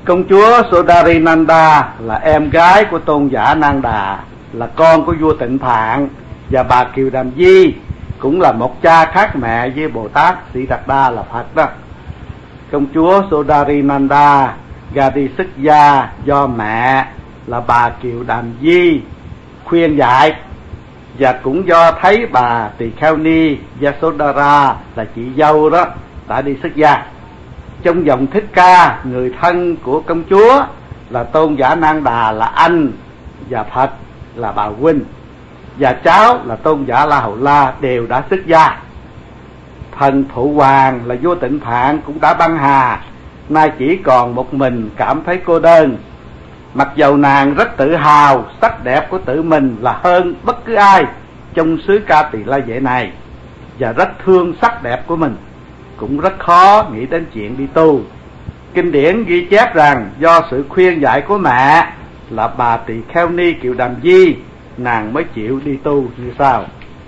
Công chúa Sodarinanda là em gái của tôn giả Nang Đà, là con của vua Tịnh Phạn, và bà Kiều Đàm Di cũng là một cha khác mẹ với Bồ Tát Sĩ Đạt Đa là Phật đó. Công chúa Sodarinanda ra đi xuất gia do mẹ là bà Kiều Đàm Di khuyên dạy, và cũng do thấy bà Tỳ Kheo Ni Yasodhara là chị dâu đó đã đi xuất gia. Trong dòng Thích Ca, người thân của công chúa là tôn giả Nang Đà là anh, và Phật là bà huynh, và cháu là tôn giả La Hầu La đều đã xuất gia. Thần Phụ Hoàng là vua Tịnh Phạn cũng đã băng hà, nay chỉ còn một mình cảm thấy cô đơn. Mặc dầu nàng rất tự hào sắc đẹp của tự mình là hơn bất cứ ai trong xứ Ca Tỳ La Vệ này, và rất thương sắc đẹp của mình, cũng rất khó nghĩ đến chuyện đi tu. Kinh điển ghi chép rằng do sự khuyên dạy của mẹ là bà Tỳ Kheo Ni Kiều Đàm Di, nàng mới chịu đi tu như sau.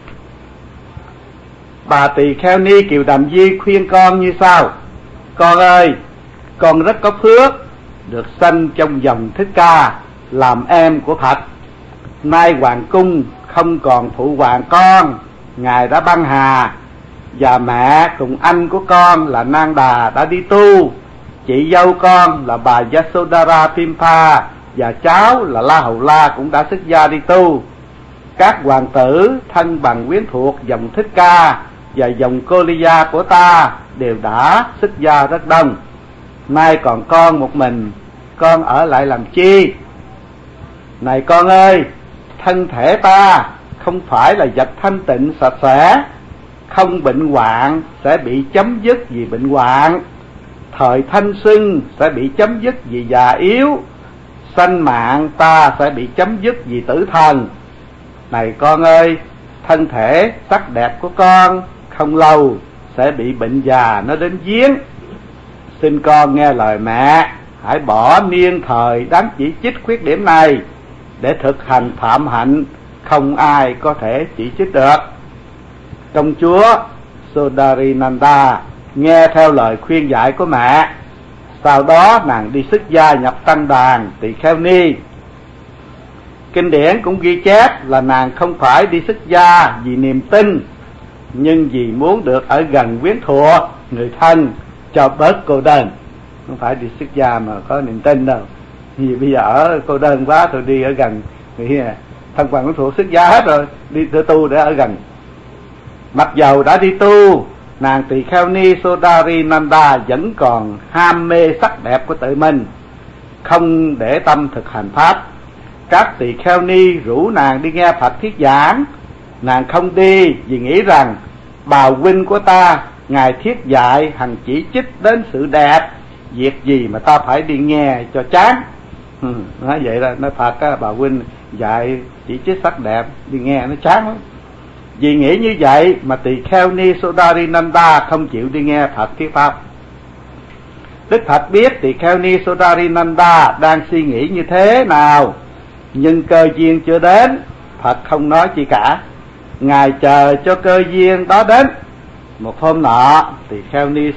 Bà Tỳ Kheo Ni Kiều Đàm Di khuyên con như sau: con ơi, con rất có phước được sanh trong dòng Thích Ca, làm em của Phật. Nay hoàng cung không còn phụ hoàng con, ngài đã băng hà, và mẹ cùng anh của con là Nang Đà đã đi tu. Chị dâu con là bà Yasodhara Pimpha và cháu là La Hầu La cũng đã xuất gia đi tu. Các hoàng tử thân bằng quyến thuộc dòng Thích Ca và dòng Koliya của ta đều đã xuất gia rất đông. Nay còn con một mình, con ở lại làm chi? Này con ơi, thân thể ta không phải là vật thanh tịnh sạch sẽ, không bệnh hoạn sẽ bị chấm dứt vì bệnh hoạn, thời thanh xuân sẽ bị chấm dứt vì già yếu, sanh mạng ta sẽ bị chấm dứt vì tử thần. Này con ơi, thân thể sắc đẹp của con không lâu sẽ bị bệnh già nó đến giếng. Xin con nghe lời mẹ, hãy bỏ niên thời đáng chỉ trích khuyết điểm này để thực hành phạm hạnh không ai có thể chỉ trích được. Công chúa Sodarinanda nghe theo lời khuyên dạy của mẹ, sau đó nàng đi xuất gia nhập tăng đoàn Tỳ Kheo Ni. Kinh điển cũng ghi chép là nàng không phải đi xuất gia vì niềm tin, nhưng vì muốn được ở gần quyến thuộc người thân cho bớt cô đơn. Không phải đi xuất gia mà có niềm tin đâu, vì bây giờ ở cô đơn quá tôi đi ở gần người thân bằng quyến thuộc xuất gia hết rồi, đi tu để ở gần. Mặc dầu đã đi tu, nàng Tỳ Kheo Ni Sodarinanda vẫn còn ham mê sắc đẹp của tự mình, không để tâm thực hành pháp. Các tỳ kheo ni rủ nàng đi nghe Phật thuyết giảng, nàng không đi vì nghĩ rằng bà huynh của ta ngài thuyết dạy hằng chỉ trích đến sự đẹp, việc gì mà ta phải đi nghe cho chán. Nói vậy là nói Phật á, bà huynh dạy chỉ trích sắc đẹp, đi nghe nó chán lắm. Vì nghĩ như vậy mà tỳ kheo ni Sodarinanda không chịu đi nghe Phật thuyết pháp. Đức Phật biết tỳ kheo ni Sodarinanda đang suy nghĩ như thế nào, nhưng cơ duyên chưa đến, Phật không nói chi cả. Ngài chờ cho cơ duyên đó đến. Một hôm nọ, tỳ kheo ni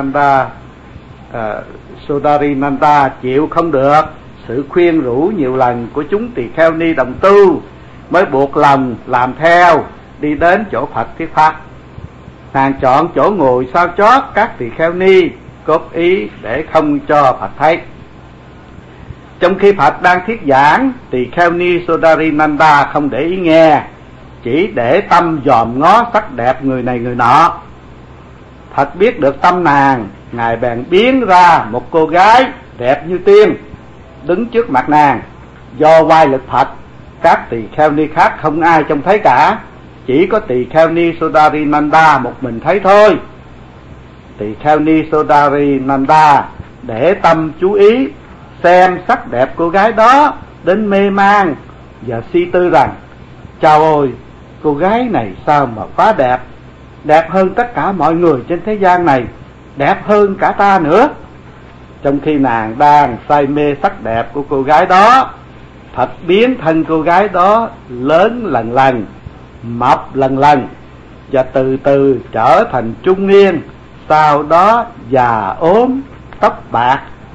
Sodarinanda chịu không được sự khuyên rủ nhiều lần của chúng tỳ kheo ni đồng tu, mới buộc lòng làm theo, đi đến chỗ Phật thuyết pháp. Nàng chọn chỗ ngồi sau chót các tỳ kheo ni, cốt ý để không cho Phật thấy. Trong khi Phật đang thuyết giảng, tỳ kheo ni Sodarinanda không để ý nghe, chỉ để tâm dòm ngó sắc đẹp người này người nọ. Phật biết được tâm nàng, ngài bèn biến ra một cô gái đẹp như tiên đứng trước mặt nàng. Do oai lực Phật, các tỳ kheo ni khác không ai trông thấy cả, chỉ có tỳ kheo ni Sodarinanda một mình thấy thôi. Tỳ kheo ni Sodarinanda để tâm chú ý xem sắc đẹp cô gái đó đến mê man và suy tư rằng: chao ôi, cô gái này sao mà quá đẹp, đẹp hơn tất cả mọi người trên thế gian này, đẹp hơn cả ta nữa. Trong khi nàng đang say mê sắc đẹp của cô gái đó, Phật biến thân cô gái đó lớn lần lần, mập lần lần, và từ từ trở thành trung niên, sau đó già ốm, tóc bạc,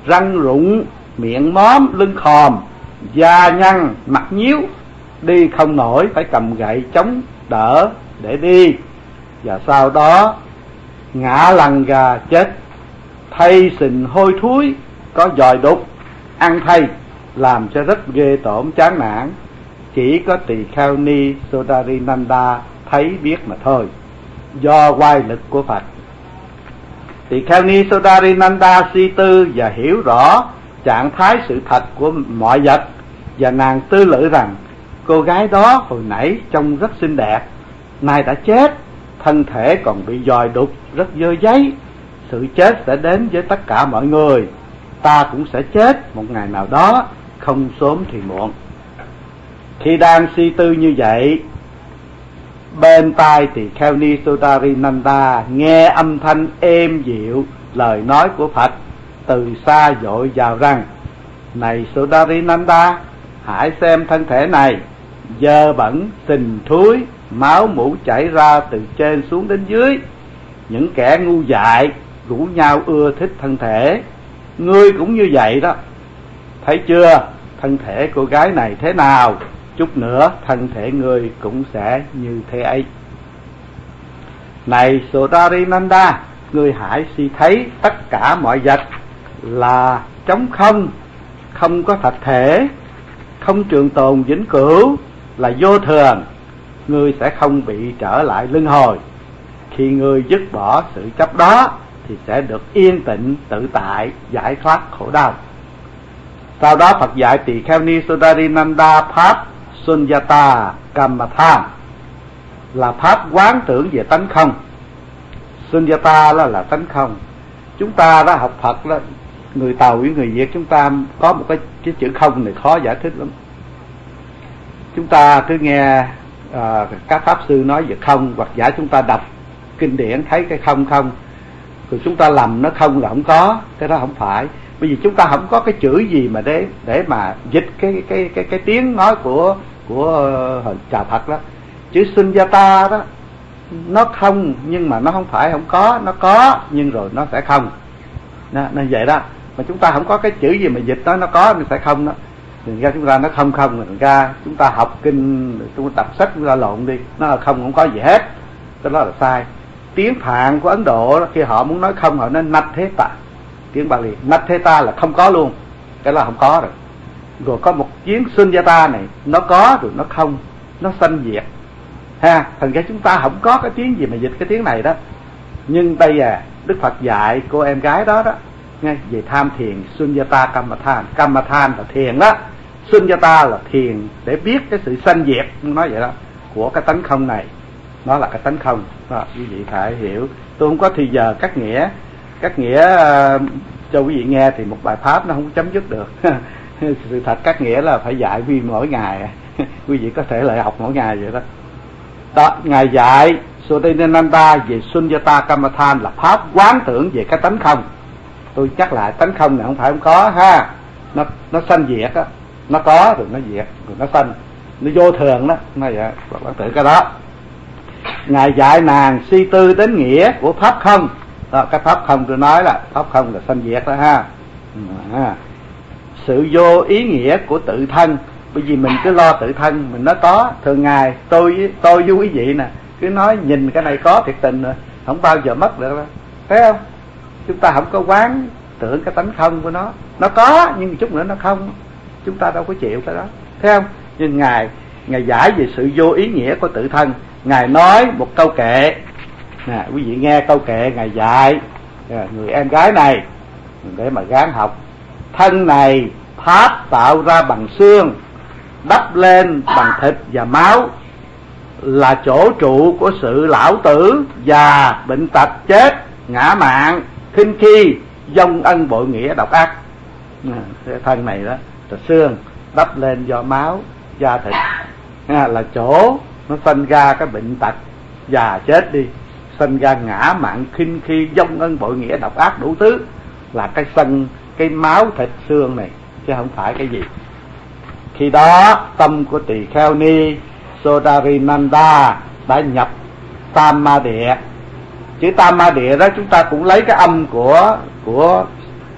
răng rụng, miệng móm, lưng khòm, da nhăn, mặt nhíu, đi không nổi, phải cầm gậy chống đỡ để đi, và sau đó ngã lăn ra chết. Thây sình hôi thối, có giòi đục, ăn thây, làm cho rất ghê tởm chán nản. Chỉ có Tỳ Kheo Ni Sodarinanda thấy biết mà thôi, do oai lực của Phật. Tỳ Kheo Ni Sodarinanda suy tư và hiểu rõ trạng thái sự thật của mọi vật, và nàng tư lự rằng cô gái đó hồi nãy trông rất xinh đẹp, nay đã chết, thân thể còn bị giòi đục rất dơ giấy. Sự chết sẽ đến với tất cả mọi người, ta cũng sẽ chết một ngày nào đó, không sớm thì muộn. Khi đang suy tư như vậy, bên tai Tỳ Kheo Ni Sodarinanda nghe âm thanh êm dịu lời nói của Phật từ xa vội vào rằng: này Sodarinanda, hãy xem thân thể này, dơ bẩn, sình thúi, máu mủ chảy ra từ trên xuống đến dưới. Những kẻ ngu dại rủ nhau ưa thích thân thể, ngươi cũng như vậy đó. Thấy chưa, thân thể cô gái này thế nào, chút nữa thân thể ngươi cũng sẽ như thế ấy. Này Sodarinanda, ngươi hãy suy thấy tất cả mọi vật là trống không, không có thật thể, không trường tồn vĩnh cửu, là vô thường. Ngươi sẽ không bị trở lại luân hồi. Khi ngươi dứt bỏ sự chấp đó thì sẽ được yên tĩnh, tự tại, giải thoát khổ đau. Sau đó Phật dạy Tỳ Kheo Ni Sodarinanda pháp Sunyata Kammatthana, là pháp quán tưởng về tánh không. Sunyata là tánh không. Chúng ta đã học Phật đó, người Tàu với người Việt chúng ta có một cái chữ không này khó giải thích lắm. Chúng ta cứ nghe các pháp sư nói về không, hoặc giả chúng ta đọc kinh điển thấy cái không không, rồi chúng ta lầm nó không là không có. Cái đó không phải, bởi vì chúng ta không có cái chữ gì mà để mà dịch cái tiếng nói của chào Phật đó. Chữ Sunyata đó, nó không nhưng mà nó không phải không có, nó có nhưng rồi nó sẽ không. Nên vậy đó, mà chúng ta không có cái chữ gì mà dịch nó có nó sẽ không đó. Thành ra chúng ta nó không thành ra chúng ta học kinh, chúng ta đọc sách chúng ta lộn đi, nó là không có gì hết. Cái đó là sai. Tiếng Phạn của Ấn Độ đó, khi họ muốn nói không họ nói Natheta. Tiếng Bali Natheta là không có luôn, cái là không có rồi. Rồi có một tiếng Sunyata này, nó có rồi nó không, nó sanh diệt ha. Thành ra chúng ta không có cái tiếng gì mà dịch cái tiếng này đó. Nhưng bây giờ Đức Phật dạy cô em gái đó đó nghe về tham thiền Sunyata Kammatthana. Kammatthana là thiền đó, Sunyata là thiền để biết cái sự sanh diệt, nói vậy đó, của cái tánh không này. Nó là cái tánh không đó, quý vị phải hiểu. Tôi không có thì giờ cắt nghĩa cho quý vị nghe thì một bài pháp nó không chấm dứt được. Sự thật cắt nghĩa là phải dạy quý vị mỗi ngày. Quý vị có thể lại học mỗi ngày vậy đó. Đó, ngài dạy Sodarinanda về Sunyata Kammatthana là pháp quán tưởng về cái tánh không. Tôi nhắc lại, tánh không này không phải không có ha, nó sanh diệt á, nó có rồi nó diệt rồi nó sanh, nó vô thường đó, nó vậy. Quán tưởng cái đó. Ngài dạy nàng suy tư đến nghĩa của pháp không đó, cái pháp không tôi nói là pháp không là sanh diệt đó ha. Sự vô ý nghĩa của tự thân, bởi vì mình cứ lo tự thân mình nó có. Thường ngày tôi với quý vị nè, cứ nói nhìn cái này có thiệt tình rồi, không bao giờ mất được đâu, thấy không? Chúng ta không có quán tưởng cái tánh không của nó có nhưng chút nữa nó không, chúng ta đâu có chịu cái đó, thấy không? Nhưng ngài giải về sự vô ý nghĩa của tự thân. Ngài nói một câu kệ nè, quý vị nghe câu kệ ngài dạy người em gái này để mà gắng học. Thân này pháp tạo ra bằng xương, đắp lên bằng thịt và máu, là chỗ trụ của sự lão tử, già, bệnh tật, chết, ngã mạn, khinh khi, vong ân, bội nghĩa, độc ác. Cái thân này đó là xương đắp lên do máu, da thịt, là chỗ nó sinh ra cái bệnh tật, già, chết đi, sinh ra ngã mạn, khinh khi, vong ân, bội nghĩa, độc ác đủ thứ, là cái sân, cái máu thịt xương này, chứ không phải cái gì. Khi đó tâm của Tỳ Kheo Ni Sodarinanda đã nhập Tam Ma Địa. Chữ Tam Ma Địa đó chúng ta cũng lấy cái âm của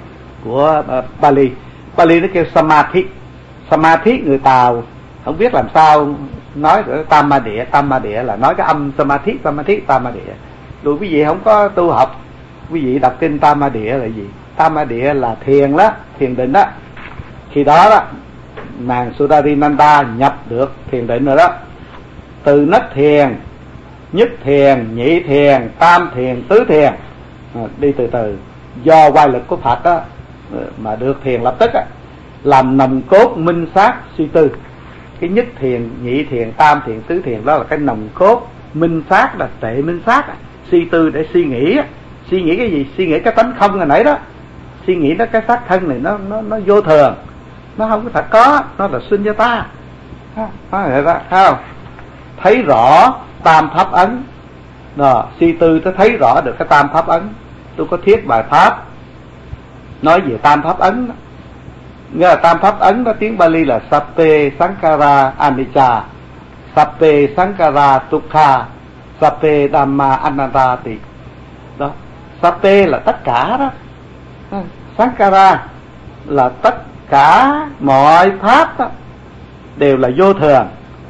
của Bali. Bali nó kêu Samadhi. Samadhi người Tàu không biết làm sao nói tam ma địa là nói cái âm Samadhi tam ma địa. Rồi quý vị không có tu học, quý vị đọc kinh tam ma địa là gì? Tam ma địa là thiền đó, thiền định đó. Khi đó đó nàng Sudarinanda nhập được thiền định rồi đó. Từ nấc thiền, nhất thiền, nhị thiền, tam thiền, tứ thiền, đi từ từ do quay lực của Phật đó mà được thiền lập tức á, làm nòng cốt minh sát suy tư. Cái nhất thiền, nhị thiền, tam thiền, tứ thiền đó là cái nòng cốt minh sát, là tệ minh sát, suy tư để suy nghĩ. Suy nghĩ cái gì? Suy nghĩ cái tánh không hồi nãy đó. Suy nghĩ đó cái xác thân này nó vô thường, nó không có thật có, nó là sinh cho ta. Thấy không? Thấy rõ tam pháp ấn. Đó, suy tư tôi thấy rõ được cái tam pháp ấn. Tôi có thiết bài pháp nói về tam pháp ấn đó. Nghĩa là tam pháp ấn đó, tiếng Bali là Sappe Sankara Anicca, Sappe Sankara Dukkha, Sappe Dhamma Anattati. Đó, Sappe là tất cả đó, Sankara là tất cả mọi pháp đó đều là vô thường.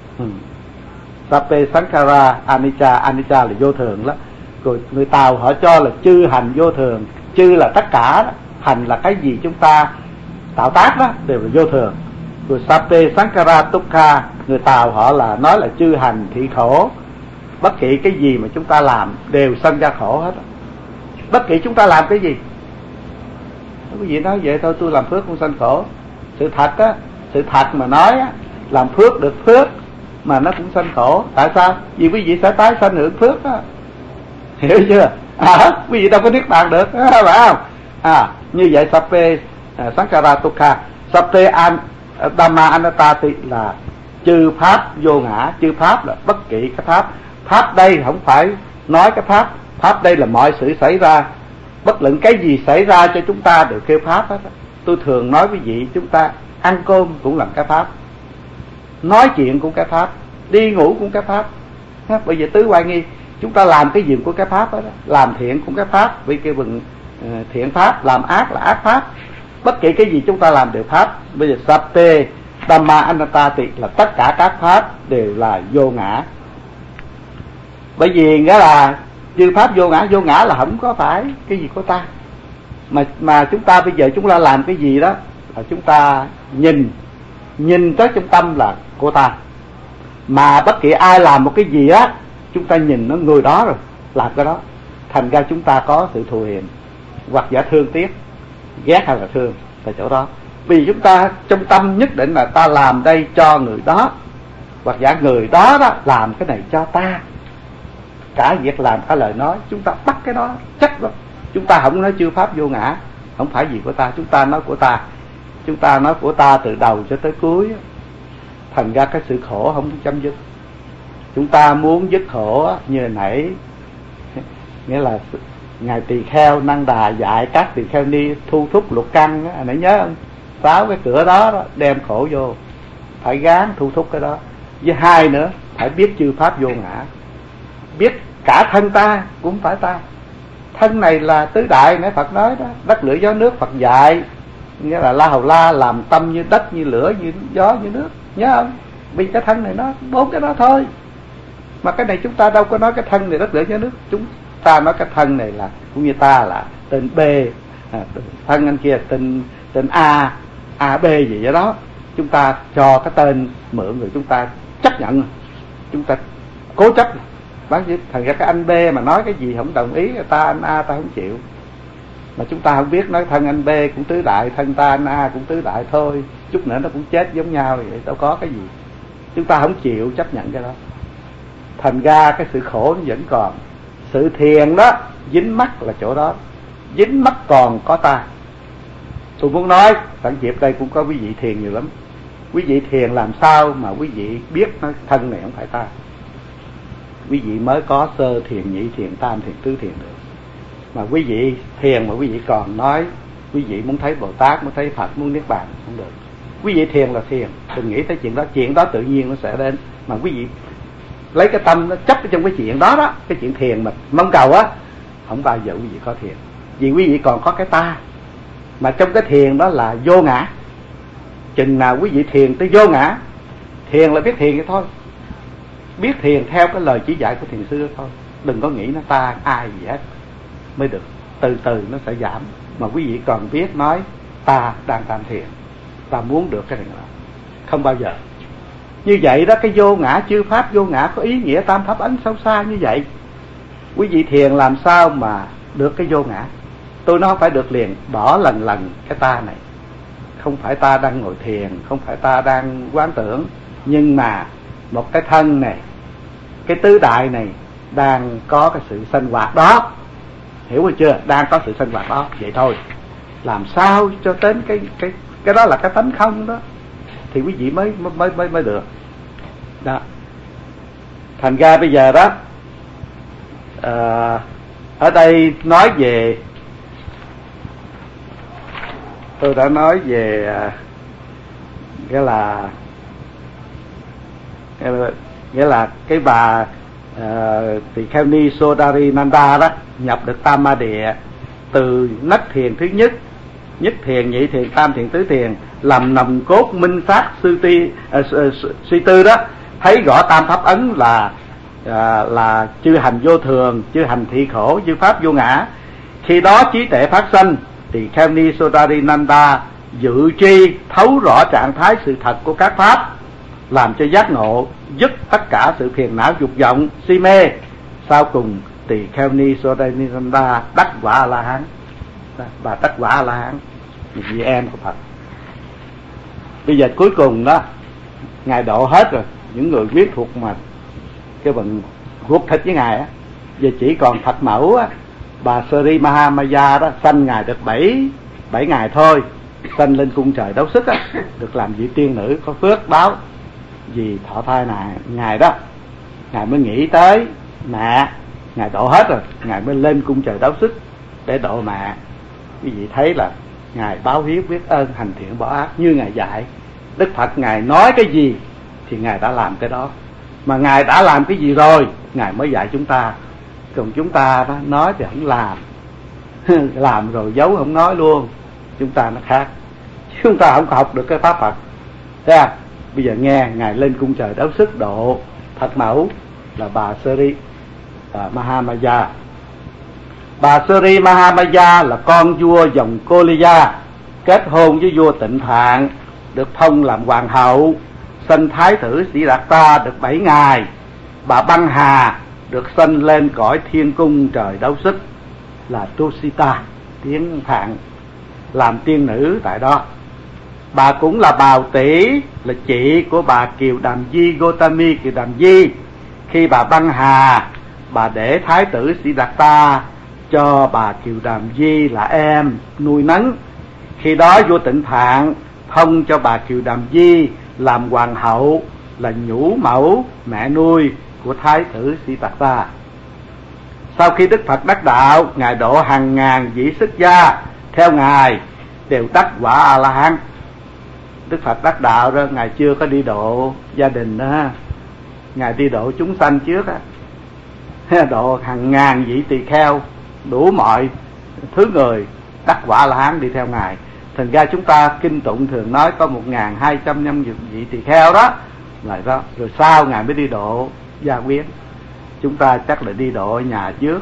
Sappe Sankara Anicca, Anicca là vô thường đó. Rồi người Tàu họ cho là chư hành vô thường. Chư là tất cả đó, hành là cái gì chúng ta tạo tác đó, đều là vô thường. Rồi Sappe Sankara Dukkha, người Tàu họ là nói là chư hành thị khổ. Bất kỳ cái gì mà chúng ta làm đều sanh ra khổ hết. Bất kỳ chúng ta làm cái gì, quý vị nói vậy thôi, tôi làm phước không sanh khổ. Sự thật á, sự thật mà nói á, làm phước được phước mà nó cũng sanh khổ. Tại sao? Vì quý vị sẽ tái sanh hưởng phước á. Hiểu chưa? Quý vị đâu có niết bàn được, phải không? Như vậy Sappe Sankara Dukkha, Sappe Dhamma Anattati là chư pháp vô ngã. Chư pháp là bất kỳ cái pháp. Pháp đây không phải nói cái pháp. Pháp đây là mọi sự xảy ra. Bất luận cái gì xảy ra cho chúng ta đều kêu pháp hết. Tôi thường nói với vị, chúng ta ăn cơm cũng làm cái pháp, nói chuyện cũng cái pháp, đi ngủ cũng cái pháp. Bây giờ tứ oai nghi, chúng ta làm cái gì của cái pháp đó. Làm thiện cũng cái pháp, vì kêu bằng thiện pháp. Làm ác là ác pháp. Bất kỳ cái gì chúng ta làm đều pháp. Bây giờ Sappe Dhamma Anattati là tất cả các pháp đều là vô ngã. Bởi vì nghĩa là chư pháp vô ngã là không có phải cái gì của ta. Mà chúng ta bây giờ chúng ta làm cái gì đó là chúng ta nhìn tới trong tâm là của ta. Mà bất kỳ ai làm một cái gì á, chúng ta nhìn nó người đó rồi làm cái đó, thành ra chúng ta có sự thù hiềm hoặc giả thương tiếc, ghét hay là thương tại chỗ đó. Vì chúng ta trong tâm nhất định là ta làm đây cho người đó, hoặc giả người đó đó làm cái này cho ta. Cả việc làm cả lời nói chúng ta bắt cái đó chắc lắm. Chúng ta không nói chư pháp vô ngã, không phải gì của ta, chúng ta nói của ta. Chúng ta nói của ta từ đầu cho tới cuối, thành ra cái sự khổ không chấm dứt. Chúng ta muốn dứt khổ như nãy, nghĩa là ngài tỳ kheo Năng Đà dạy các tỳ kheo ni thu thúc lục căn á, nãy nhớ không? 6 cái cửa đó đem khổ vô, phải gán thu thúc cái đó. Với hai nữa, phải biết chư pháp vô ngã, biết cả thân ta cũng phải ta. Thân này là tứ đại, nãy Phật nói đó, đất lửa gió nước. Phật dạy nghĩa là La Hầu La làm tâm như đất, như lửa, như gió, như nước, nhớ không? Vì cái thân này nó 4 cái đó thôi. Mà cái này chúng ta đâu có nói cái thân này đất lửa gió nước. Chúng ta nói cái thân này là cũng như ta là tên B, thân anh kia tên A B gì vậy đó. Chúng ta cho cái tên mượn rồi chúng ta chấp nhận, chúng ta cố chấp. Thành ra cái anh B mà nói cái gì không đồng ý, ta anh A ta không chịu. Mà chúng ta không biết nói thân anh B cũng tứ đại, thân ta anh A cũng tứ đại thôi, chút nữa nó cũng chết giống nhau vậy, đâu có cái gì. Chúng ta không chịu chấp nhận cái đó, thành ra cái sự khổ nó vẫn còn. Sự thiền đó dính mắc là chỗ đó, dính mắc còn có ta. Tôi muốn nói sẵn dịp đây cũng có quý vị thiền nhiều lắm. Quý vị thiền làm sao mà quý vị biết nói thân này không phải ta. Quý vị mới có sơ thiền, nhị thiền, tam thiền, tứ thiền được. Mà quý vị thiền mà quý vị còn nói quý vị muốn thấy Bồ Tát, muốn thấy Phật, muốn niết bàn không được. Quý vị thiền là thiền, đừng nghĩ tới chuyện đó tự nhiên nó sẽ đến. Mà quý vị lấy cái tâm nó chấp trong cái chuyện đó đó, cái chuyện thiền mà mong cầu á, không bao giờ quý vị có thiền. Vì quý vị còn có cái ta. Mà trong cái thiền đó là vô ngã. Chừng nào quý vị thiền tới vô ngã, thiền là biết thiền vậy thôi, biết thiền theo cái lời chỉ dạy của thiền sư thôi, đừng có nghĩ nó ta ai gì hết mới được. Từ từ nó sẽ giảm. Mà quý vị còn biết nói ta đang tam thiền, ta muốn được cái này là không bao giờ. Như vậy đó, cái vô ngã, chư pháp vô ngã có ý nghĩa tam pháp ấn sâu xa như vậy. Quý vị thiền làm sao mà được cái vô ngã? Tôi nói không phải được liền, bỏ lần lần cái ta này. Không phải ta đang ngồi thiền, không phải ta đang quán tưởng, nhưng mà một cái thân này, cái tứ đại này đang có cái sự sinh hoạt đó. Hiểu rồi chưa? Đang có sự sinh hoạt đó, vậy thôi. Làm sao cho đến cái đó là cái tánh không đó thì quý vị mới được. Đó. Thành ra bây giờ đó, ở đây nói về, tôi đã nói về nghĩa là cái bà Tỳ Kheo Ni Sodari Nanda đó nhập được Tam Ma Địa từ nấc thiền thứ nhất, nhất thiền, nhị thiền, tam thiền, tứ thiền, làm nòng cốt minh sát suy tư đó, thấy rõ tam pháp ấn là chư hành vô thường, chư hành thị khổ, chư pháp vô ngã. Khi đó trí tuệ phát sanh, thì Kheo Ni Sodari Nanda dự tri thấu rõ trạng thái sự thật của các pháp, làm cho giác ngộ, dứt tất cả sự phiền não dục vọng si mê. Sau cùng Tỳ Kheo Ni Sodari Nanda đắc quả A La Hán. Bà đắc quả A La Hán, vị em của Phật. Bây giờ cuối cùng đó, ngài độ hết rồi, những người quyết thuộc mà cái bằng ruột thịt với ngài á, giờ chỉ còn Phật mẫu á, bà Sri Mahamaya đó, sanh ngài được 7 ngày thôi, sanh lên cung trời Đấu Sức á, được làm vị tiên nữ có phước báo. Vì thọ thai này ngài đó, ngài mới nghĩ tới mẹ, ngài độ hết rồi, ngài mới lên cung trời Đấu Sức để độ mẹ. Quý vị thấy là ngài báo hiếu biết ơn, hành thiện bỏ ác như ngài dạy. Đức Phật ngài nói cái gì thì ngài đã làm cái đó, mà ngài đã làm cái gì rồi ngài mới dạy chúng ta. Còn chúng ta đó, nói thì không làm làm rồi giấu không nói luôn, chúng ta nó khác. Chúng ta không học được cái pháp Phật. Thấy không? Bây giờ nghe ngài lên cung trời Đấu Sức độ Phật mẫu là bà Sri Mahamaya. Bà Sri Mahamaya là con vua dòng Koliya, kết hôn với vua Tịnh Thạng, được phong làm hoàng hậu. Sanh thái tử Sĩ Đạt Ta được 7 ngày. Bà Băng Hà được sanh lên cõi thiên cung trời Đấu Sức là Tusita, tiếng Phạn, làm tiên nữ tại đó. Bà cũng là Bào Tỷ, là chị của bà Kiều Đàm Di, Gotami Kiều Đàm Di. Khi bà Băng Hà, bà để thái tử Sĩ Đạt Ta cho bà Kiều Đàm Di là em nuôi nấng. Khi đó vua Tịnh Thạng phong cho bà Kiều Đàm Di làm hoàng hậu, là nhũ mẫu mẹ nuôi của thái tử Sĩ Đạt Ta. Sau khi Đức Phật đắc đạo, ngài độ hàng ngàn vị xuất gia theo ngài đều đắc quả A La Hán. Đức Phật đắc đạo đó, ngài chưa có đi độ gia đình đó, ngài đi độ chúng sanh trước á, độ hàng ngàn vị tỳ kheo, đủ mọi thứ người đắc quả A La Hán đi theo ngài. Thành ra chúng ta kinh tụng thường nói có 1.200 vị tỳ kheo đó, đó. Rồi sau ngài mới đi độ gia quyến. Chúng ta chắc là đi độ nhà trước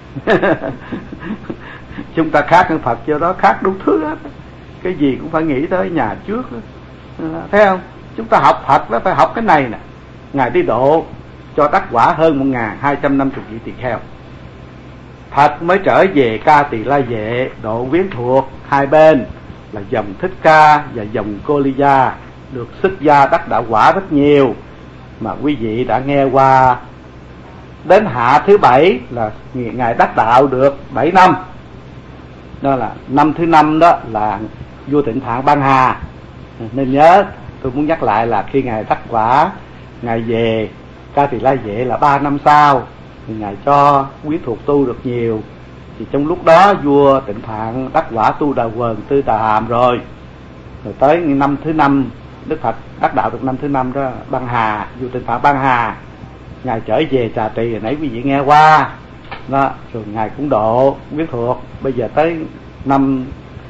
chúng ta khác hơn Phật cho đó, khác đủ thứ hết. Cái gì cũng phải nghĩ tới nhà trước. Thấy không? Chúng ta học Phật đó phải học cái này nè. Ngài đi độ cho đắc quả hơn 1.250 vị tỳ kheo. Phật mới trở về Ca Tỳ La Vệ độ quyến thuộc hai bên là dòng Thích Ca và dòng Koliya, được xuất gia đắc đạo quả rất nhiều mà quý vị đã nghe qua. Đến hạ thứ 7 là ngài đắc đạo được 7 năm. Đó là năm thứ 5 đó là vua Tịnh Thạng Ban Hà. Nên nhớ, tôi muốn nhắc lại là khi ngài đắc quả, ngài về Ca Tỳ La Vệ là 3 năm sau thì ngài cho quyến thuộc tu được nhiều. Thì trong lúc đó vua Tịnh Thạng đắc quả tu Đà Quần, Tư Tà Hàm rồi tới năm thứ 5 Đức Phật đắc đạo được năm thứ 5 đó, Ban Hà, vua Tịnh Thạng Ban Hà, ngài trở về Trà Trì hồi nãy quý vị nghe qua đó, rồi ngài cũng độ quyến thuộc. Bây giờ tới năm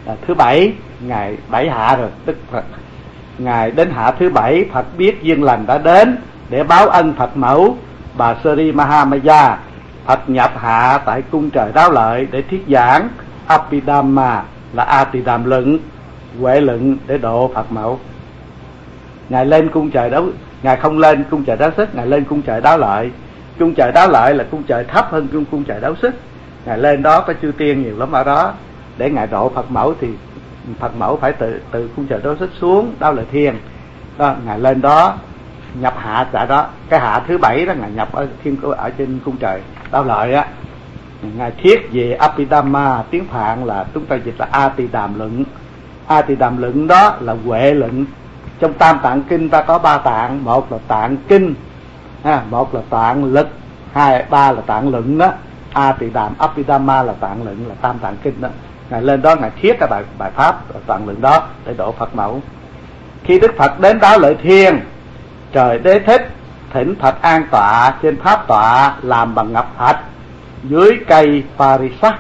thứ bảy, ngày 7 hạ rồi, Đức Phật ngày đến hạ thứ 7, Phật biết duyên lành đã đến để báo ân Phật mẫu bà Sri Mahamaya. Phật nhập hạ tại cung trời Đáo Lợi để thuyết giảng Abhidhamma là A Tỳ Đàm luận, Huệ luận để độ Phật mẫu. Ngài lên cung trời Đấu, Ngài không lên cung trời Đấu Sức, Ngài lên cung trời Đáo Lợi. Cung trời Đáo Lợi là cung trời thấp hơn cung trời Đấu Sức. Ngài lên đó có chư tiên nhiều lắm ở đó để Ngài độ Phật mẫu, thì Phật mẫu phải từ cung trời Đấu Sức xuống Đáo Lợi Thiên đó. Ngài lên đó nhập hạ tại đó, cái hạ thứ 7 đó Ngài nhập ở trên cung trời Đáo Lợi á. Ngài thuyết về Abhidhamma, tiếng Phạn là chúng ta dịch là A Tỳ Đàm luận. A Tỳ Đàm luận đó là Huệ luận. Trong Tam Tạng Kinh ta có 3 tạng, một là tạng kinh, một là tạng lực, ba là tạng luận đó. A Tỳ Đàm Abhidhamma là tạng luận, là Tam Tạng Kinh đó. Ngài lên đó Ngài thuyết cái bài pháp tạng luận đó để độ Phật mẫu. Khi Đức Phật đến Đáo Lợi Thiên, trời Đế Thích thỉnh Phật an tọa trên pháp tọa làm bằng ngọc thạch dưới cây Parisat.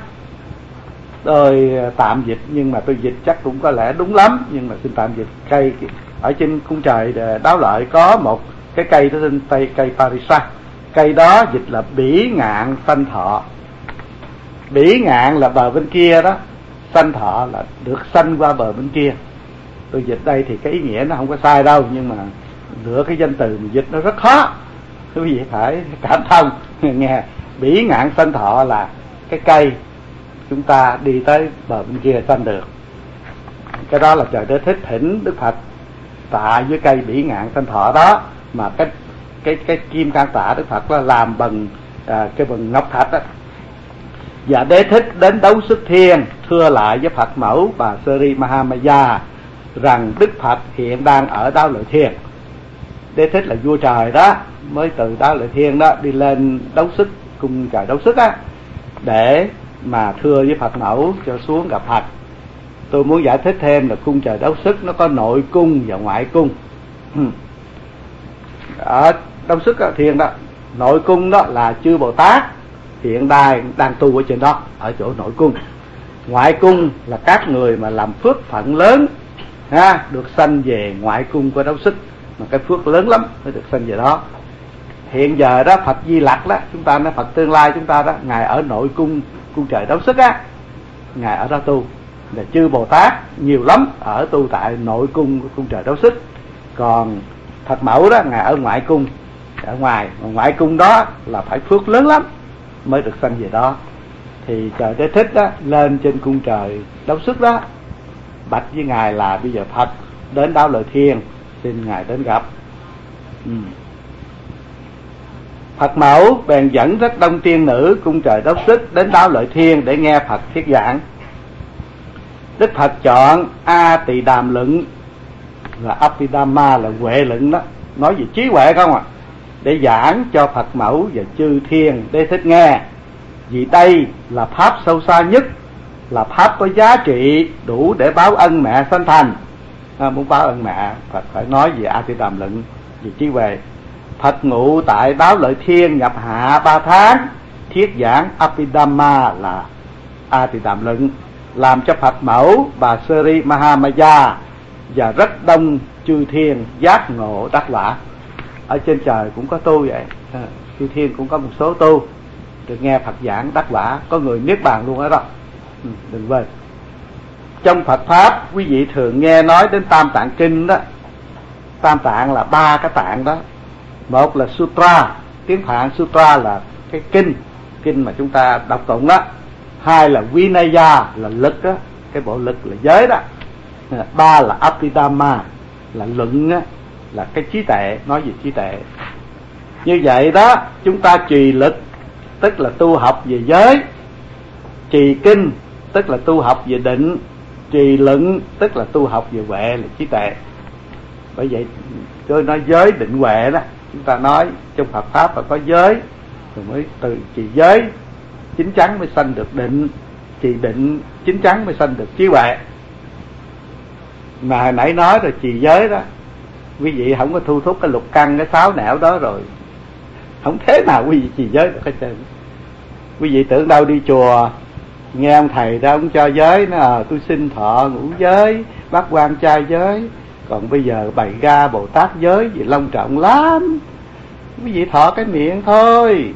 Tôi tạm dịch, nhưng mà tôi dịch chắc cũng có lẽ đúng lắm, nhưng mà xin tạm dịch. Cây ở trên cung trời Đáo Lợi có một cái cây đó tên cây Parisat. Cây đó dịch là bỉ ngạn sanh thọ. Bỉ ngạn là bờ bên kia đó, sanh thọ là được sanh qua bờ bên kia. Tôi dịch đây thì cái ý nghĩa nó không có sai đâu, nhưng mà nửa cái danh từ dịch nó rất khó, quý vị phải cảm thông nghe. Bỉ ngạn sanh thọ là cái cây chúng ta đi tới bờ bên kia sanh được. Cái đó là trời Đế Thích thỉnh Đức Phật tạ với cây bỉ ngạn sanh thọ đó, mà cái kim can tạ Đức Phật là làm bằng cái bằng ngọc thạch đó. Và Đế Thích đến Đấu Sức Thiên thưa lại với Phật mẫu bà Sri Mahamaya rằng Đức Phật hiện đang ở Đáo Lợi Thiên. Đế Thích là vua trời đó, mới từ Đáo Lợi Thiên đó đi lên Đấu Sức, cung trời Đấu Sức á, để mà thưa với Phật mẫu cho xuống gặp Phật. Tôi muốn giải thích thêm là cung trời Đấu Sức nó có nội cung và ngoại cung. Ở Đấu Sức Thiên đó, nội cung đó là chư Bồ Tát hiện đang tu ở trên đó, ở chỗ nội cung. Ngoại cung là các người mà làm phước phận lớn được sanh về ngoại cung của Đấu Sức, mà cái phước lớn lắm mới được sanh về đó. Hiện giờ đó Phật Di Lặc đó, chúng ta nói Phật tương lai chúng ta đó, Ngài ở nội cung trời Đấu Sức á, Ngài ở đó tu. Là chư Bồ Tát nhiều lắm ở tu tại nội cung của cung trời Đấu Sức. Còn Phật mẫu đó Ngài ở ngoại cung, ở ngoài. Ngoại cung đó là phải phước lớn lắm mới được sanh về đó. Thì trời Đế Thích đó lên trên cung trời Đấu Sức đó, bạch với Ngài là bây giờ Phật đến Đáo Lợi Thiên, xin Ngài đến gặp. Phật mẫu bèn dẫn rất đông tiên nữ cung trời Đấu Sức đến Đáo Lợi Thiên để nghe Phật thuyết giảng. Đức Phật chọn A Tỳ Đàm luận là Abhidhamma là Huệ luận đó, nói về trí huệ không để giảng cho Phật mẫu và chư thiên Đế Thích nghe. Vì đây là pháp sâu xa nhất, là pháp có giá trị đủ để báo ân mẹ sanh thành. Muốn báo ân mẹ, Phật phải nói về A Tỳ Đàm luận, về trí huệ. Phật ngụ tại Đáo Lợi Thiên nhập hạ 3 tháng, thuyết giảng Abhidhamma là A Tỳ Đàm luận, làm cho Phật mẫu bà Sri Mahamaya và rất đông chư thiên giác ngộ đắc quả. Ở trên trời cũng có tu vậy, chư thiên cũng có một số tu được nghe Phật giảng đắc quả, có người niết bàn luôn ở đó. Đừng quên, trong Phật pháp quý vị thường nghe nói đến Tam Tạng Kinh đó. Tam Tạng là 3 cái tạng đó. Một là Sutra, tiếng Phạn Sutra là cái kinh mà chúng ta đọc tụng đó. 2 là Vinaya là lực đó, cái bộ lực là giới đó. 3 là Abhidhamma là luận đó, là cái trí tuệ, nói về trí tuệ. Như vậy đó, chúng ta trì lực tức là tu học về giới, trì kinh tức là tu học về định, trì luận tức là tu học về huệ là trí tuệ. Bởi vậy tôi nói giới định huệ đó, chúng ta nói trong Phật pháp phải có giới, rồi mới từ trì giới chính chắn mới sanh được định, trì định chính chắn mới sanh được trí huệ. Mà hồi nãy nói rồi, trì giới đó quý vị không có thu thúc cái lục căn, cái 6 nẻo đó rồi không thế nào quý vị trì giới được hết trơn. Quý vị tưởng đâu đi chùa nghe ông thầy đó ông cho giới nó tôi xin thọ ngũ giới, bát quan trai giới, còn bây giờ bày ra Bồ Tát giới gì long trọng lắm. Quý vị thọ cái miệng thôi,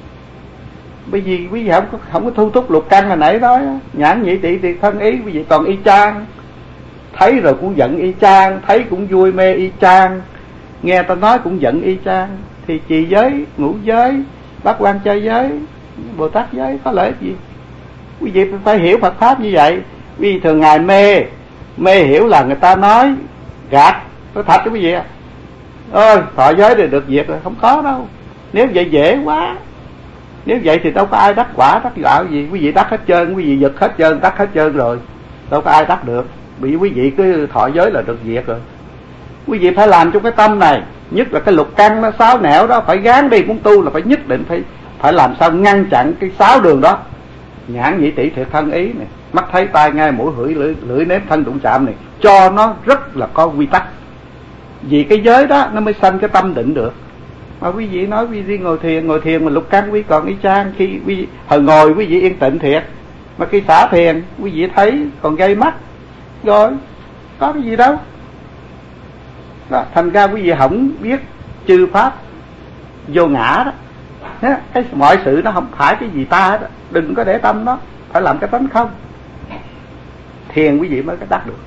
bởi vì quý vị không có thu thúc lục căn hồi nãy đó, nhãn nhị tỷ thiệt thân ý, quý vị còn y chang, thấy rồi cũng giận y chang, thấy cũng vui mê y chang, nghe ta nói cũng giận y chang, thì trì giới, ngũ giới, bát quan trai giới, Bồ Tát giới có lợi gì? Quý vị phải hiểu Phật pháp như vậy. Quý vị thường ngày mê hiểu là người ta nói gạt, nói thật cho quý vị ơi thọ giới thì được việc rồi, không có đâu. Nếu vậy dễ quá, nếu vậy thì đâu có ai đắc quả đắc đạo gì. Quý vị đắc hết trơn, quý vị giật hết trơn, đắc hết trơn rồi, đâu có ai đắc được. Bị quý vị cứ thọ giới là được việc rồi. Quý vị phải làm trong cái tâm này, nhất là cái lục căn nó sáu nẻo đó, phải gán đi. Muốn tu là phải nhất định phải làm sao ngăn chặn cái sáu đường đó. Nhãn nhĩ tỷ thiệt thân ý này, mắt thấy tai nghe mũi lưỡi nếm thân đụng chạm này, cho nó rất là có quy tắc. Vì cái giới đó nó mới sanh cái tâm định được. Mà quý vị nói quý vị ngồi thiền mà lục căn quý vị còn y chang. Khi quý vị hồi ngồi quý vị yên tĩnh thiệt, mà khi xả thiền quý vị thấy còn gây mắt rồi, có cái gì đâu đó. Thành ra quý vị không biết chư pháp vô ngã đó. Cái mọi sự nó không phải cái gì ta hết, đừng có để tâm nó, phải làm cái tánh không. Thiền quý vị mới có đắc được.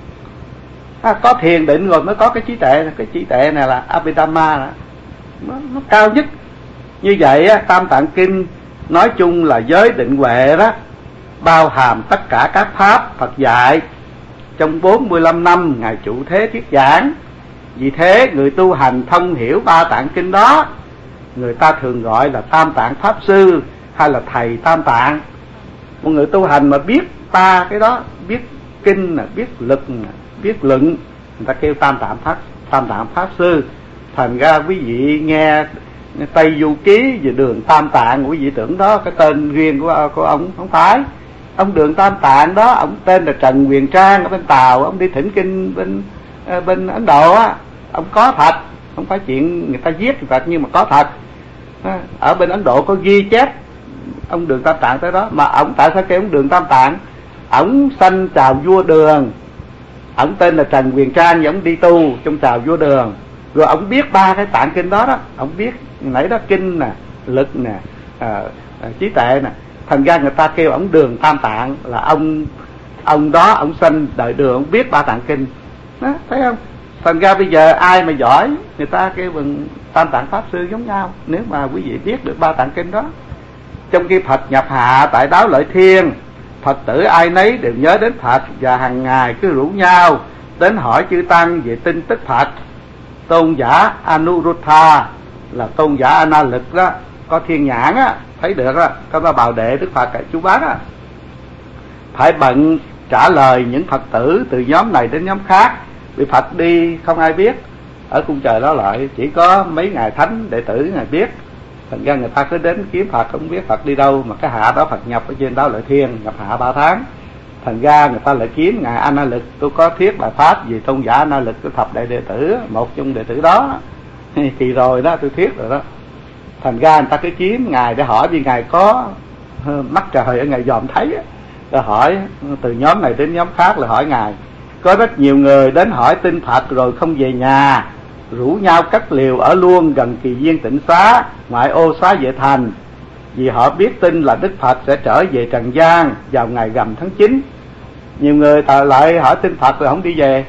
Có thiền định rồi mới có cái trí tuệ. Cái trí tuệ này là Abhidhamma đó. Nó cao nhất. Như vậy Tam Tạng Kinh nói chung là giới định huệ đó, bao hàm tất cả các pháp Phật dạy trong 45 năm Ngài trụ thế thuyết giảng. Vì thế người tu hành thông hiểu ba tạng kinh đó, người ta thường gọi là Tam Tạng Pháp Sư hay là Thầy Tam Tạng. Một người tu hành mà biết ba cái đó, biết kinh, biết lực, biết luận, người ta kêu Tam Tạng Pháp Sư. Thành ra quý vị nghe Tây Du Ký về Đường Tam Tạng, quý vị tưởng đó cái tên riêng của ông. Không phải. Ông Đường Tam Tạng đó, ông tên là Trần Huyền Trang ở bên Tàu, ông đi thỉnh kinh bên Ấn Độ á. Ông có thật, không phải chuyện người ta viết thật, nhưng mà có thật. Ở bên Ấn Độ có ghi chép ông Đường Tam Tạng tới đó. Mà ông tại sao kêu ông Đường Tam Tạng? Ông sanh chào vua Đường, ông tên là Trần Huyền Trang, và ông đi tu trong chào vua Đường. Rồi ông biết ba cái tạng kinh đó đó, ông biết nãy đó kinh nè, lực nè, trí tuệ nè. Thành ra người ta kêu ông Đường Tam Tạng, là ông đó ông sanh đời Đường, ông biết ba tạng kinh đó, thấy không? Thành ra bây giờ ai mà giỏi, người ta kêu bằng Tam Tạng Pháp Sư giống nhau, nếu mà quý vị biết được ba tạng kinh đó. Trong khi Phật nhập hạ tại Đáo Lợi Thiên, Phật tử ai nấy đều nhớ đến Phật, và hàng ngày cứ rủ nhau đến hỏi chư tăng về tin tức Phật. Tôn giả Anuruddha là tôn giả A-na Lực đó, có thiên nhãn á, thấy được á, có ba bào đệ Đức Phật chú bác á, phải bận trả lời những Phật tử từ nhóm này đến nhóm khác. Vì Phật đi không ai biết, ở cung trời đó lại chỉ có mấy ngài thánh đệ tử ngài biết. Thành ra người ta cứ đến kiếm Phật, không biết Phật đi đâu. Mà cái hạ đó Phật nhập ở trên Đáo Lợi Thiên, nhập hạ 3 tháng. Thành ra người ta lại kiếm ngài A-na Lực. Tôi có thuyết bài pháp về tôn giả A-na Lực của thập đại đệ tử, một trong đệ tử đó thì rồi đó, tôi thuyết rồi đó. Thành ra người ta cứ kiếm ngài để hỏi, vì ngài có mắt trời ở ngài dòm thấy, rồi hỏi từ nhóm này đến nhóm khác, là hỏi ngài. Có rất nhiều người đến hỏi tin Phật rồi không về nhà, rủ nhau cất liều ở luôn gần Kỳ Viên Tịnh Xá, ngoại ô Xá Vệ Thành, vì họ biết tin là Đức Phật sẽ trở về trần gian vào ngày rằm tháng 9. Nhiều người lại hỏi tin Phật rồi không đi về,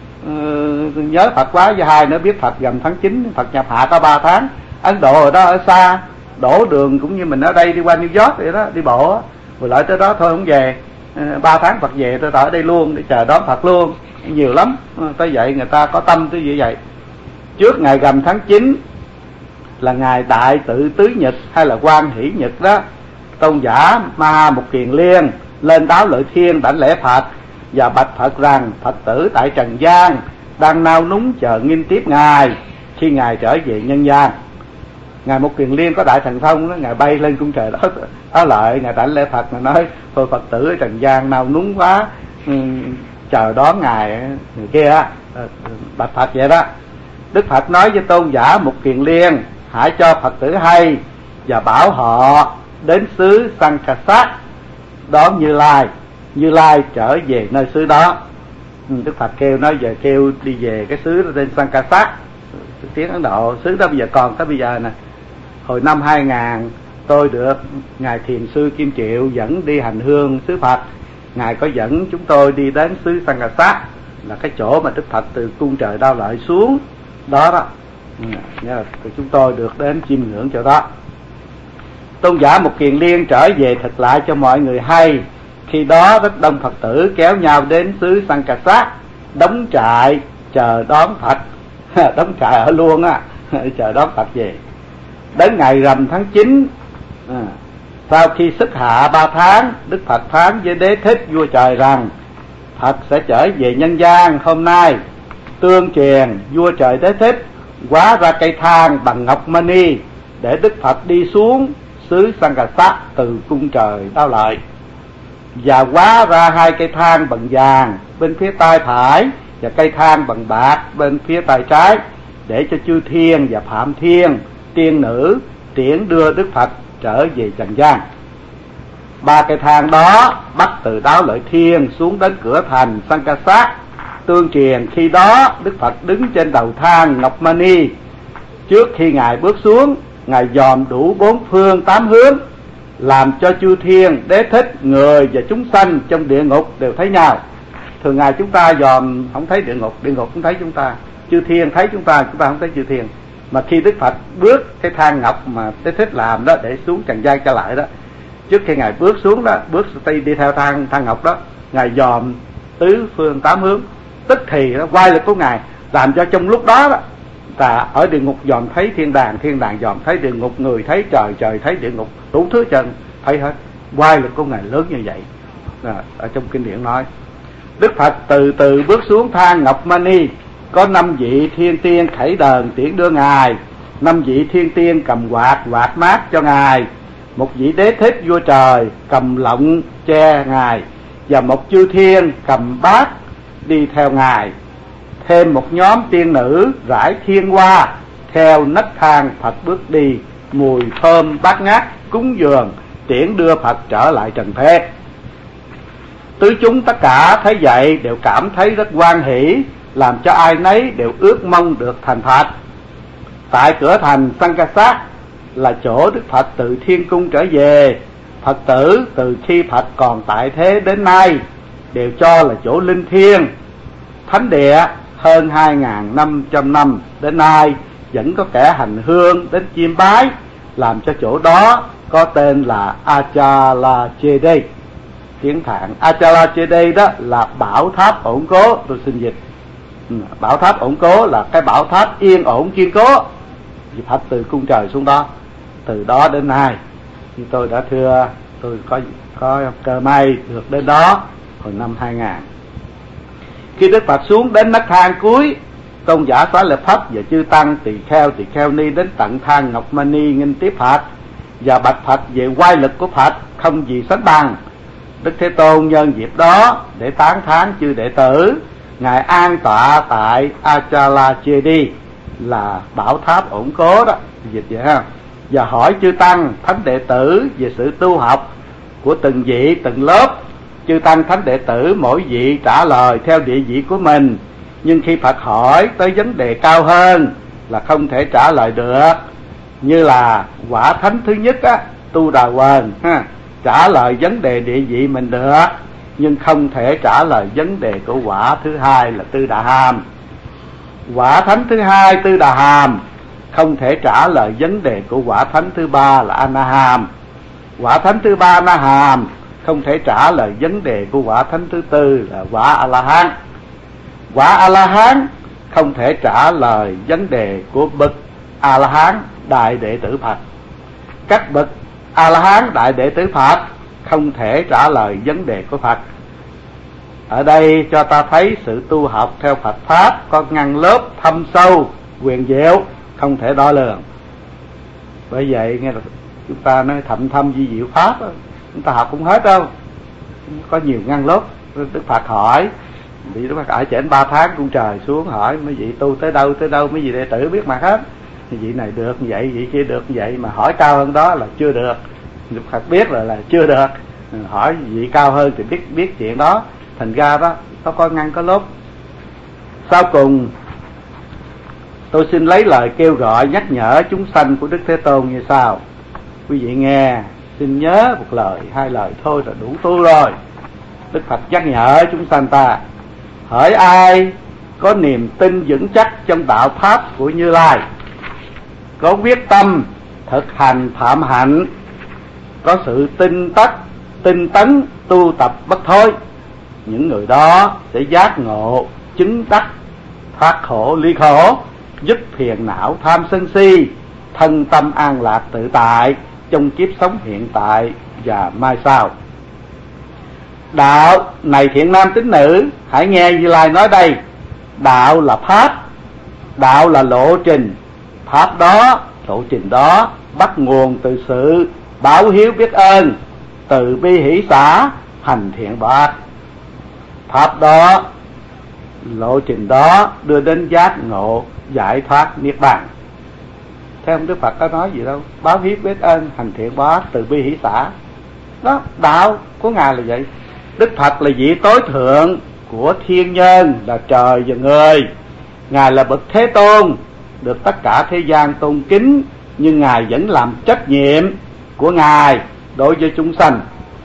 nhớ Phật quá. Và hai nữa biết Phật rằm tháng 9, Phật nhập hạ có 3 tháng. Ấn Độ ở đó ở xa, đổ đường cũng như mình ở đây đi qua New York vậy đó, đi bộ rồi lại tới đó thôi không về. 3 tháng Phật về, tôi ở đây luôn để chờ đón Phật luôn, nhiều lắm. Tới vậy người ta có tâm tới như vậy. Trước ngày rằm tháng 9 là ngày Đại Tự Tứ Nhật hay là Quan Hỷ Nhật đó, tôn giả Ma Mục Kiền Liên lên Đáo Lợi Thiên đảnh lễ Phật và bạch Phật rằng Phật tử tại trần gian đang nao núng chờ nghinh tiếp ngài khi ngài trở về nhân gian. Ngài Mục Kiền Liên có đại thần thông đó, ngài bay lên cung trời đó, đó lại ngài đảnh lễ Phật, ngài nói thôi Phật tử ở trần gian nao núng quá, chờ đón ngài người kia, bạch Phật vậy đó. Đức Phật nói với tôn giả Mục Kiền Liên, hãy cho Phật tử hay và bảo họ đến xứ Sankasat, đón Như Lai. Như Lai trở về nơi xứ đó. Đức Phật kêu đi về cái xứ đó tên Sankasat, tiếng Ấn Độ. Xứ đó bây giờ còn tới bây giờ nè. Hồi năm 2000 tôi được ngài thiền sư Kim Triệu dẫn đi hành hương xứ Phật. Ngài có dẫn chúng tôi đi đến xứ Sankasat, là cái chỗ mà Đức Phật từ cung trời Đao Lợi xuống đó đó. Chúng tôi được đến chiêm ngưỡng chỗ đó. Tôn giả Mục Kiền Liên trở về thật lại cho mọi người hay. Khi đó rất đông Phật tử kéo nhau đến xứ Sankasat, đóng trại chờ đón Phật. Đóng trại ở luôn á, chờ đón Phật về. Đến ngày rằm tháng 9, sau khi xuất hạ 3 tháng, Đức Phật phán với Đế Thích vua trời rằng Phật sẽ trở về nhân gian hôm nay. Tương truyền vua trời Đế Thích hóa ra cây thang bằng ngọc mani để Đức Phật đi xuống xứ Sankasat từ cung trời Đao Lợi, và hóa ra 2 cây thang bằng vàng bên phía tay phải và cây thang bằng bạc bên phía tay trái, để cho chư thiên và phạm thiên, tiên nữ tiễn đưa Đức Phật trở về trần gian. 3 cây thang đó bắt từ Đáo Lợi Thiên xuống đến cửa thành Sankasat. Tương truyền khi đó Đức Phật đứng trên đầu thang ngọc mani. Trước khi Ngài bước xuống, Ngài dòm đủ 4 phương 8 hướng, làm cho chư thiên, Đế Thích, người và chúng sanh trong địa ngục đều thấy nhau. Thường ngày chúng ta dòm không thấy địa ngục không thấy chúng ta, chư thiên thấy chúng ta không thấy chư thiên. Mà khi Đức Phật bước cái thang ngọc mà Đế Thích làm đó để xuống trần gian trở lại đó, trước khi Ngài bước xuống đó, đi theo thang ngọc đó, Ngài dòm tứ phương 8 hướng, tức thì nó quay lực của Ngài, làm cho trong lúc đó ta ở địa ngục dòm thấy thiên đàng dòm thấy địa ngục, người thấy trời thấy địa ngục, đủ thứ trần thấy hết. Quay lực của Ngài lớn như vậy. Ở trong kinh điển nói Đức Phật từ từ bước xuống thang ngọc mani. Có 5 vị thiên tiên khẩy đờn tiễn đưa Ngài. 5 vị thiên tiên cầm quạt mát cho Ngài. 1 vị Đế Thích vua trời cầm lọng che Ngài, và 1 chư thiên cầm bát đi theo Ngài. Thêm 1 nhóm tiên nữ rải thiên hoa theo nấc thang Phật bước đi, mùi thơm bát ngát cúng dường tiễn đưa Phật trở lại trần thế. Tứ chúng tất cả thấy vậy đều cảm thấy rất hoan hỷ, làm cho ai nấy đều ước mong được thành Phật. Tại cửa thành Sankasat là chỗ Đức Phật từ thiên cung trở về. Phật tử từ khi Phật còn tại thế đến nay đều cho là chỗ linh thiêng. Thánh địa hơn 2.500 năm đến nay vẫn có kẻ hành hương đến chiêm bái, làm cho chỗ đó có tên là Achalachedi. Tiếng Phạn Achalachedi đó là bảo tháp ổn cố. Tôi xin dịch. Bảo tháp ổn cố là cái bảo tháp yên ổn kiên cố. Vì Phật từ cung trời xuống đó. Từ đó đến nay, như tôi đã thưa, tôi có cơ may được đến đó hồi năm 2000. Khi Đức Phật xuống đến nấc thang cuối, Tôn giả Xá Lợi Phất và chư tăng tỳ kheo ni đến tận thang ngọc mani nghinh tiếp Phật và bạch Phật về oai lực của Phật không gì sánh bằng. Đức Thế Tôn nhân dịp đó để tán thán chư đệ tử, Ngài an tọa tại Achalachedi là bảo tháp ổn cố đó, dịch vậy ha, và hỏi chư tăng thánh đệ tử về sự tu học của từng vị từng lớp. Chư tăng thánh đệ tử mỗi vị trả lời theo địa vị của mình, nhưng khi Phật hỏi tới vấn đề cao hơn là không thể trả lời được. Như là quả thánh thứ nhất á, Tu Đà Quần ha, trả lời vấn đề địa vị mình được, nhưng không thể trả lời vấn đề của quả thứ hai là Tư Đà Hàm. Quả thánh thứ hai Tư Đà Hàm không thể trả lời vấn đề của quả thánh thứ ba là A Na Hàm. Quả thánh thứ ba Na Hàm không thể trả lời vấn đề của quả thánh thứ tư là quả A La Hán. Quả A La Hán không thể trả lời vấn đề của bậc A La Hán đại đệ tử Phật. Các bậc A La Hán đại đệ tử Phật không thể trả lời vấn đề của Phật. Ở đây cho ta thấy sự tu học theo Phật pháp có ngăn lớp thâm sâu huyền diệu, không thể đo lường. Bởi vậy nghe là chúng ta nói thâm vi diệu pháp đó, chúng ta học không hết đâu, có nhiều ngăn lớp. Đức Phật hỏi, bị Đức Phật ở trên 3 tháng cung trời xuống hỏi mấy vị tu tới đâu mấy vị đệ tử biết mà hết. Vị này được như vậy, vị kia được như vậy, mà hỏi cao hơn đó là chưa được. Đức Phật biết là chưa được. hỏi vị cao hơn thì biết chuyện đó, thành ra đó có coi ngăn có lốt. Sau cùng tôi xin lấy lời kêu gọi nhắc nhở chúng sanh của Đức Thế Tôn như sau. Quý vị nghe, xin nhớ một lời, hai lời thôi là đủ tu rồi. Đức Phật nhắc nhở chúng sanh ta: hỡi ai có niềm tin vững chắc trong đạo pháp của Như Lai, có quyết tâm thực hành phạm hạnh, có sự tinh tấn tu tập bất thối, những người đó sẽ giác ngộ chứng đắc, thoát khổ ly khổ, dứt phiền não tham sân si, thân tâm an lạc tự tại trong kiếp sống hiện tại và mai sau. Đạo này thiện nam tín nữ, hãy nghe Như Lai nói đây: đạo là pháp, đạo là lộ trình. Pháp đó, lộ trình đó bắt nguồn từ sự báo hiếu biết ơn, từ bi hỷ xả, hành thiện bỏ ác. Pháp đó, lộ trình đó đưa đến giác ngộ, giải thoát niết bàn. Theo ông Đức Phật có nói gì đâu, báo hiếu biết ơn, hành thiện bỏ ác, từ bi hỷ xả. Đó, đạo của Ngài là vậy. Đức Phật là vị tối thượng của thiên nhân, là trời và người. Ngài là bậc Thế Tôn, được tất cả thế gian tôn kính, nhưng Ngài vẫn làm trách nhiệm của Ngài đối với chúng sanh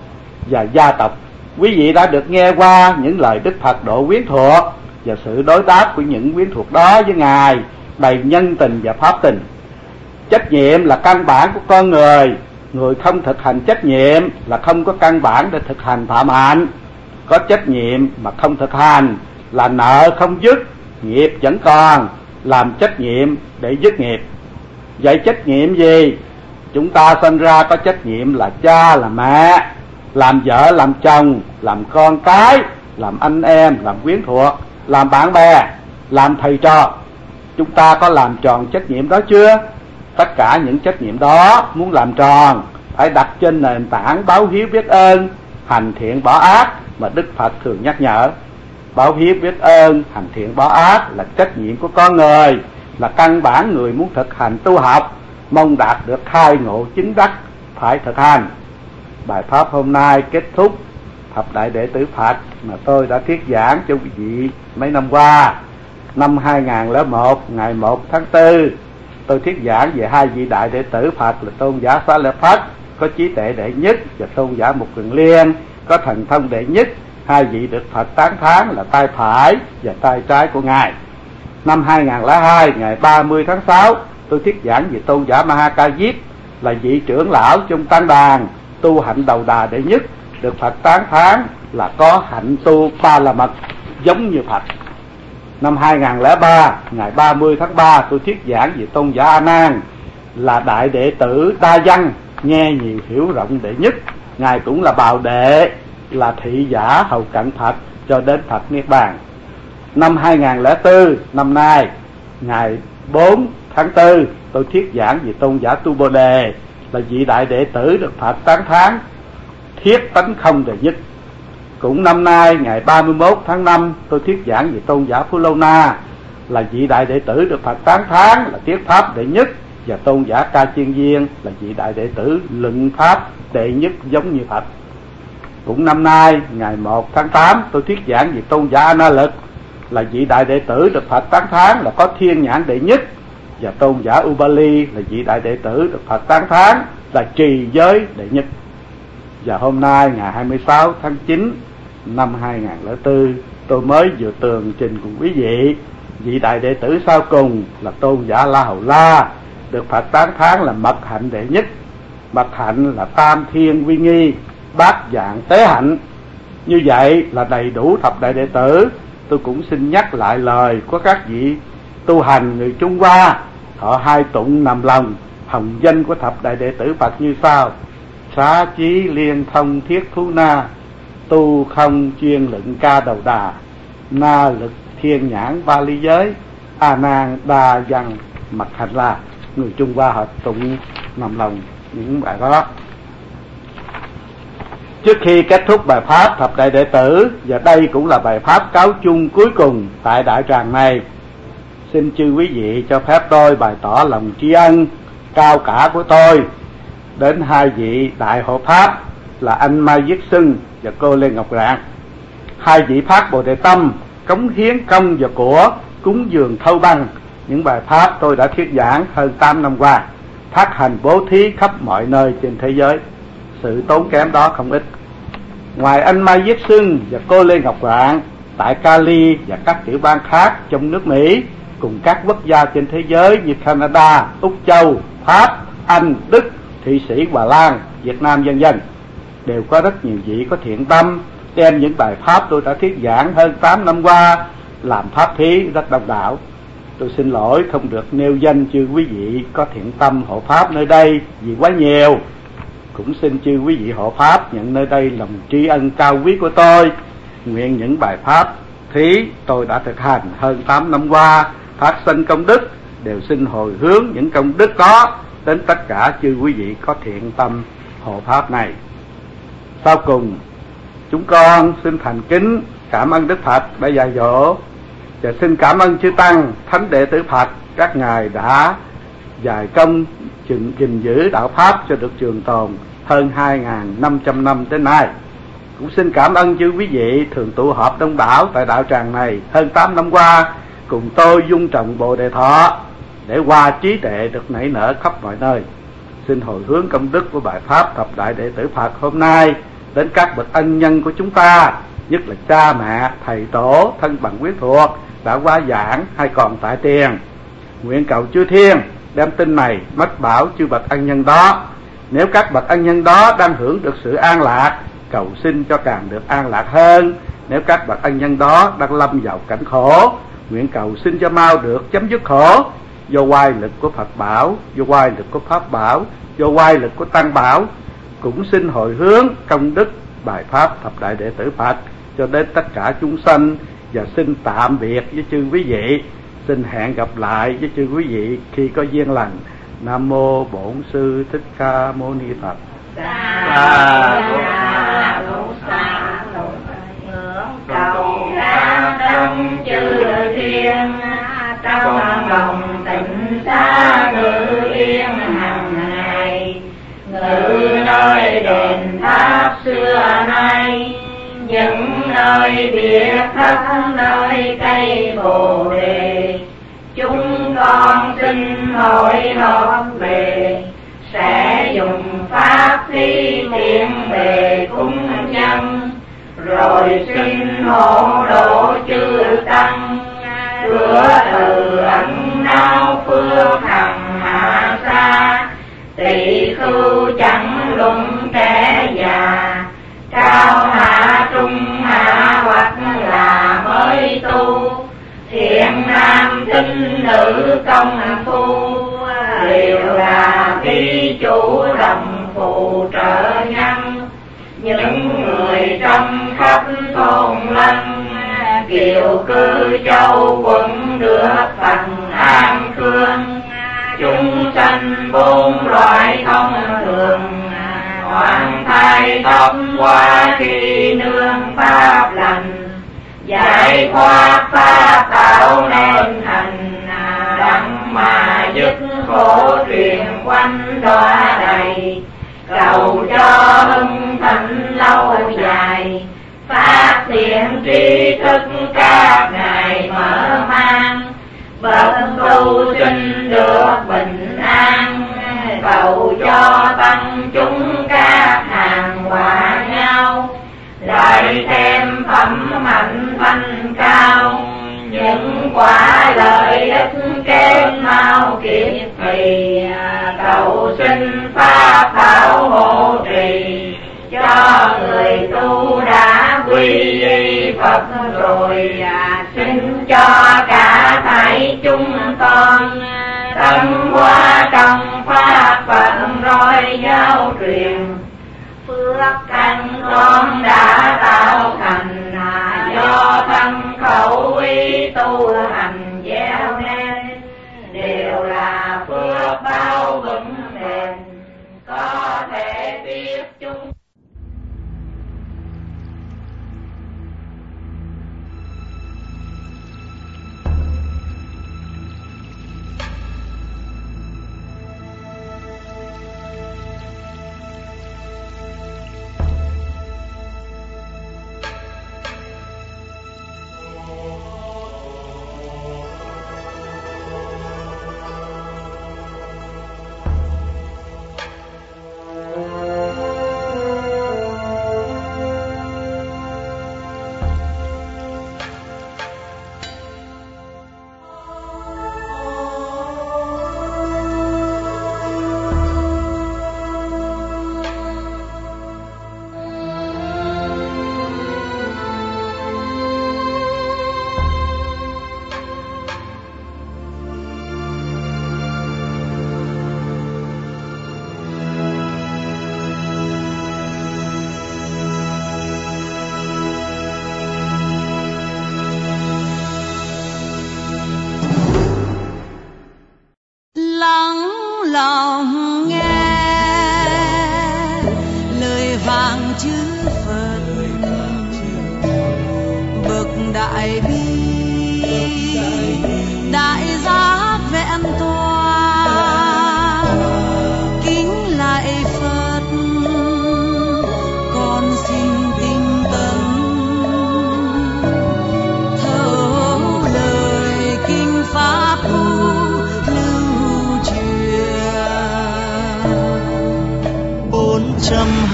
và gia tộc. Quý vị đã được nghe qua những lời Đức Phật độ quyến thuộc và sự đối đáp của những quyến thuộc đó với Ngài đầy nhân tình và pháp tình. Trách nhiệm là căn bản của con người. Người không thực hành trách nhiệm là không có căn bản để thực hành phạm hạnh. Có trách nhiệm mà không thực hành là nợ không dứt, nghiệp vẫn còn. Làm trách nhiệm để dứt nghiệp. Vậy trách nhiệm gì? Chúng ta sinh ra có trách nhiệm là cha, là mẹ, làm vợ, làm chồng, làm con cái, làm anh em, làm quyến thuộc, làm bạn bè, làm thầy trò. Chúng ta có làm tròn trách nhiệm đó chưa? Tất cả những trách nhiệm đó muốn làm tròn phải đặt trên nền tảng báo hiếu biết ơn, hành thiện bỏ ác mà Đức Phật thường nhắc nhở. Báo hiếu biết ơn, hành thiện bỏ ác là trách nhiệm của con người, là căn bản người muốn thực hành tu học, mong đạt được khai ngộ chứng đắc phải thực hành. Bài pháp hôm nay kết thúc thập đại đệ tử Phật mà tôi đã thuyết giảng cho quý vị mấy năm qua. Năm 2001, ngày 1 tháng 4, tôi thuyết giảng về hai vị đại đệ tử Phật là Tôn giả Xá Lợi Phất, có trí tuệ đệ nhất, và Tôn giả Mục Kiền Liên, có thần thông đệ nhất. Hai vị được Phật tán thán là tay phải và tay trái của Ngài. Năm 2002, ngày 30 tháng 6, tôi thuyết giảng về Tôn giả Ma Ha Ca Diếp, là vị trưởng lão trong tăng đàn, tu hạnh đầu đà đệ nhất, được Phật tán thán là có hạnh tu ba la mật giống như Phật. Năm 2003, ngày 30 tháng 3, tôi thuyết giảng về Tôn giả A Nan, là đại đệ tử đa văn, nghe nhiều hiểu rộng đệ nhất. Ngài cũng là bào đệ, là thị giả hầu cận Phật cho đến Phật niết bàn. Năm 2004, năm nay, ngày 4 tháng 4, tôi thuyết giảng về Tôn giả Tu Bồ Đề, là vị đại đệ tử được Phật tán thán thiết tánh không đệ nhất. Cũng năm nay, ngày 31 tháng 5, tôi thuyết giảng về Tôn giả Phú Lâu Na, là vị đại đệ tử được Phật tán thán là thiết pháp đệ nhất, và Tôn giả Ca Chiên Viên là vị đại đệ tử luận pháp đệ nhất giống như Phật. Cũng năm nay, ngày 1 tháng 8, tôi thuyết giảng về Tôn giả A Na Lực, là vị đại đệ tử được Phật tán thán là có thiên nhãn đệ nhất, và Tôn giả Ubali là vị đại đệ tử được Phật tán thán là trì giới đệ nhất. Và hôm nay, ngày 26 tháng 9 năm 2004, tôi mới vừa tường trình cùng quý vị vị đại đệ tử sau cùng là Tôn giả La Hầu La, được Phật tán thán là mật hạnh đệ nhất. Mật hạnh là tam thiên uy nghi, bát dạng tế hạnh. Như vậy là đầy đủ thập đại đệ tử. Tôi cũng xin nhắc lại lời của các vị tu hành người Trung Hoa, họ hai tụng nằm lòng hồng danh của thập đại đệ tử Phật như sau: xá chí liên thông thiết thú na, tu không chuyên luận ca đầu đà, na lực thiên nhãn ba ly giới, a nan đa văn mật hạnh la. Người Trung Hoa họ tụng nằm lòng những bài đó. Trước khi kết thúc bài pháp thập đại đệ tử, và đây cũng là bài pháp cáo chung cuối cùng tại đại tràng này, xin chư quý vị cho phép tôi bày tỏ lòng tri ân cao cả của tôi đến hai vị đại hộ pháp là anh Mai Viết Xuân và cô Lê Ngọc Rạng. Hai vị phát Bồ Đề Tâm, cống hiến công và của, cúng dường thâu băng những bài pháp tôi đã thuyết giảng hơn 8 năm qua, phát hành bố thí khắp mọi nơi trên thế giới. Sự tốn kém đó không ít. Ngoài anh Mai Viết Xuân và cô Lê Ngọc Rạng, tại Cali và các tiểu bang khác trong nước Mỹ, cùng các quốc gia trên thế giới như Canada, Úc Châu, Pháp, Anh, Đức, Thụy Sĩ, Hà Lan, Việt Nam vân vân, đều có rất nhiều vị có thiện tâm đem những bài pháp tôi đã thuyết giảng hơn 8 năm qua làm pháp thí rất đông đảo. Tôi xin lỗi không được nêu danh chư quý vị có thiện tâm hộ pháp nơi đây vì quá nhiều. Cũng xin chư quý vị hộ pháp nhận nơi đây lòng tri ân cao quý của tôi. Nguyện những bài pháp thí tôi đã thực hành hơn 8 năm qua phát sinh công đức, đều xin hồi hướng những công đức đó đến tất cả chư quý vị có thiện tâm hộ pháp này. Sau cùng, chúng con xin thành kính cảm ơn Đức Phật đã dạy dỗ, và xin cảm ơn chư Tăng, Thánh đệ tử Phật, các ngài đã dày công gìn giữ đạo Pháp cho được trường tồn hơn 2.500 năm đến nay. Cũng xin cảm ơn chư quý vị thường tụ họp đông đảo tại đạo tràng này hơn 8 năm qua, cùng tôi dung trồng Bồ Đề Thọ để qua trí tuệ được nảy nở khắp mọi nơi. Xin hồi hướng công đức của bài pháp thập đại đệ tử Phật hôm nay đến các bậc ân nhân của chúng ta, nhất là cha mẹ, thầy tổ, thân bằng quyến thuộc đã qua giảng hay còn tại tiền. Nguyện cầu chư thiên đem tin này mách bảo chư bậc ân nhân đó. Nếu các bậc ân nhân đó đang hưởng được sự an lạc, cầu xin cho càng được an lạc hơn. Nếu các bậc ân nhân đó đang lâm vào cảnh khổ, nguyện cầu xin cho mau được chấm dứt khổ, do oai lực của Phật bảo, do oai lực của Pháp bảo, do oai lực của Tăng bảo. Cũng xin hồi hướng công đức bài pháp thập đại đệ tử Phật cho đến tất cả chúng sanh, và xin tạm biệt với chư quý vị. Xin hẹn gặp lại với chư quý vị khi có duyên lành. Nam mô Bổn Sư Thích Ca Mâu Ni Phật. Cầu ra tâm chư thiên, trong lòng tịnh xa ngự yên hằng ngày. Ngự nơi đền tháp xưa nay, những nơi biệt thất, nơi cây Bồ Đề. Chúng con xin hội họp về, sẽ dùng pháp thí tiện bề cúng nhân, rồi xin hộ độ chư Tăng, đưa từ ẩn náu phước hằng hạ xa. Tỷ khưu chẳng luận trẻ già, cao hạ trung hạ hoặc là mới tu. Thiện nam tinh nữ công phu, đều là thí chủ đồng phù trợ nhân. Những người trong khắp thôn lân, kiều cư châu quận được phần an khương. Chúng sanh bốn loại thông thường, hoàng thai tóc qua khi nương pháp lành. Giải thoát pháp tạo nên thành, đặng mà dứt khổ truyền quanh đọa đầy. Cầu cho hưng thịnh lâu dài, phát thiện tri thức các ngài mở mang. Bậc tu sinh được bình an, cầu cho tăng chúng các hàng hòa nhau. Lại thêm phẩm hạnh thanh cao, những quả lợi ích kém mau kịp thì. Cầu xin pháp bảo hộ trì, cho người tu đã quy y Phật rồi. Xin cho cả thảy chúng con tâm hoa trong pháp Phật roi giáo truyền. Phước căn con đã tạo thành, do thân khẩu ý tu hành gieo nên. Đều là phước bao vững bền, có thể tiếp chung.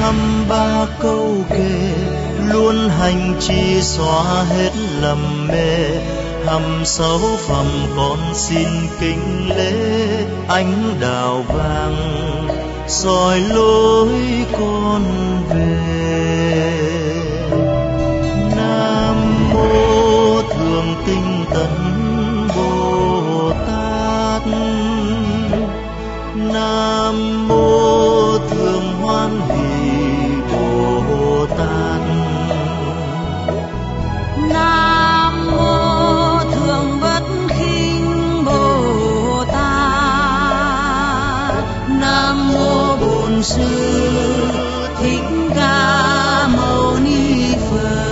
23 câu kệ luôn hành trì xóa hết lầm mê. 26 phẩm con xin kính lễ ánh đào vàng soi lối con về. Nam mô Thượng Tinh Tấn Bồ Tát, Nam mô Thượng Hoan Hỷ Bồ Tát, Nam mô Thượng Bất Khinh Bồ Tát, Nam mô Bổn Sư Thích Ca Mâu Ni Phật.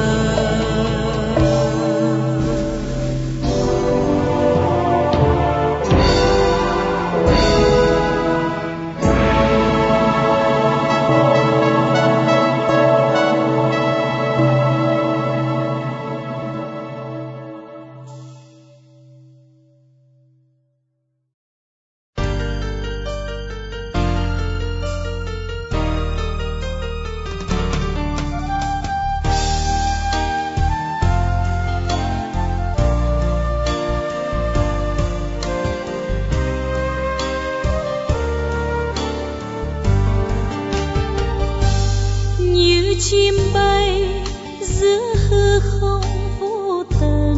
Chim bay giữa hư không vô tận,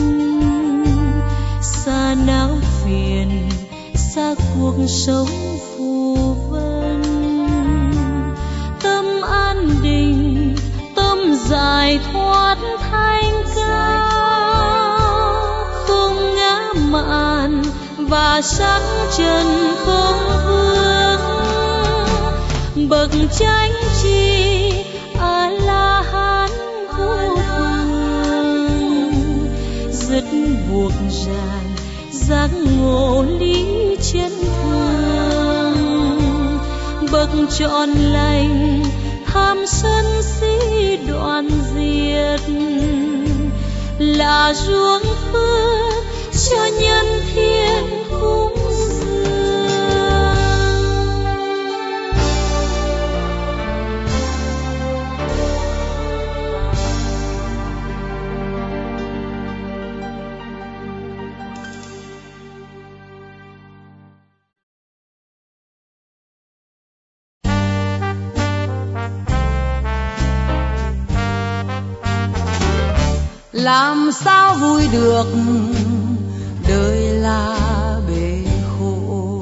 xa não phiền, xa cuộc sống phù vân. Tâm an định, tâm giải thoát thanh cao, không ngã mạn và sắc trần không vương. Bậc chánh tri A-la-hán vô thường, dứt buộc ràng giác ngộ lý chân phương. Bậc trọn lành tham sân si đoạn diệt, là ruộng phước cho nhân thiên cúng làm sao vui được, đời là bể khổ.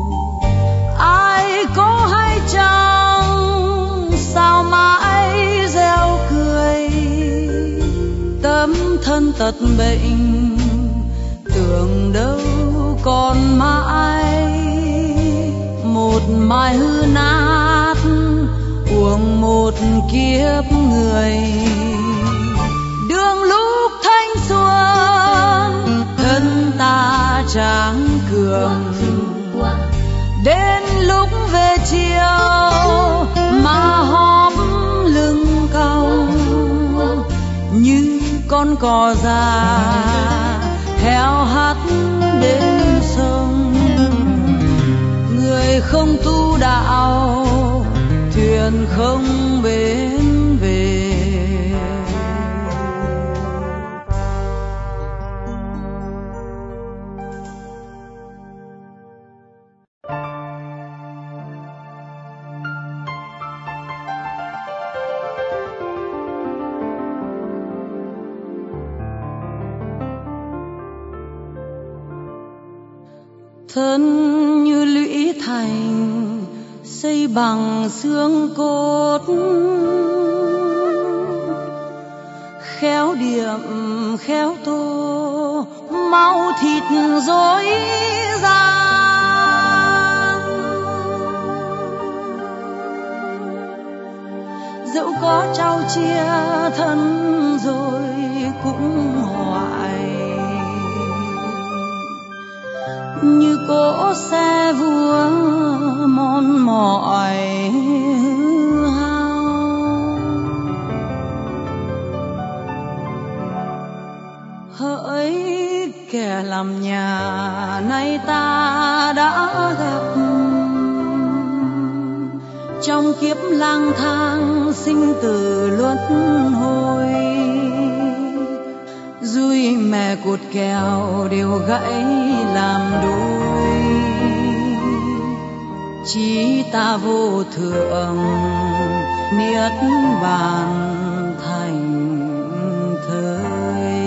Ai có hay chăng sao mãi gieo cười, tâm thân tật bệnh tưởng đâu còn mãi. Một mai hư nát uổng một kiếp người, đường lúc thanh xuân thân ta tráng cường. Đến lúc về chiều mà hóp lưng cong, như con cò già theo hắt đến sông. Người không tu đạo thuyền không bến về. Thân như lũy thành xây bằng xương cốt, khéo điểm khéo tô máu thịt rối gian. Dẫu có trao chia thân rồi cũng hoại, như cỗ xe vua mòn mỏi hao. Hỡi kẻ làm nhà nay ta đã gặp, trong kiếp lang thang sinh tử luân hồi. Dùi mẹ cột kèo đều gãy làm đôi, chí ta vô thượng niết bàn thành thơi.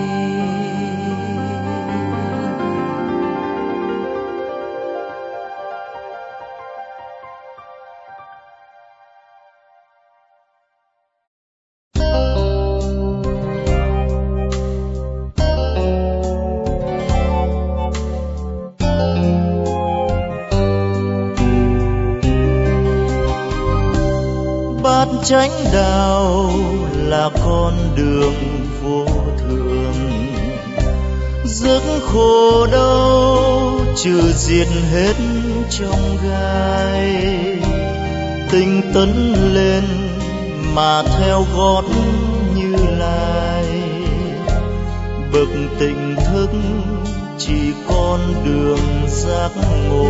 Bát chánh đạo là con đường vô thường, giấc khổ đau trừ diệt hết trong gai. Tinh tấn lên mà theo gót Như Lai, bậc tỉnh thức chỉ con đường giác ngộ.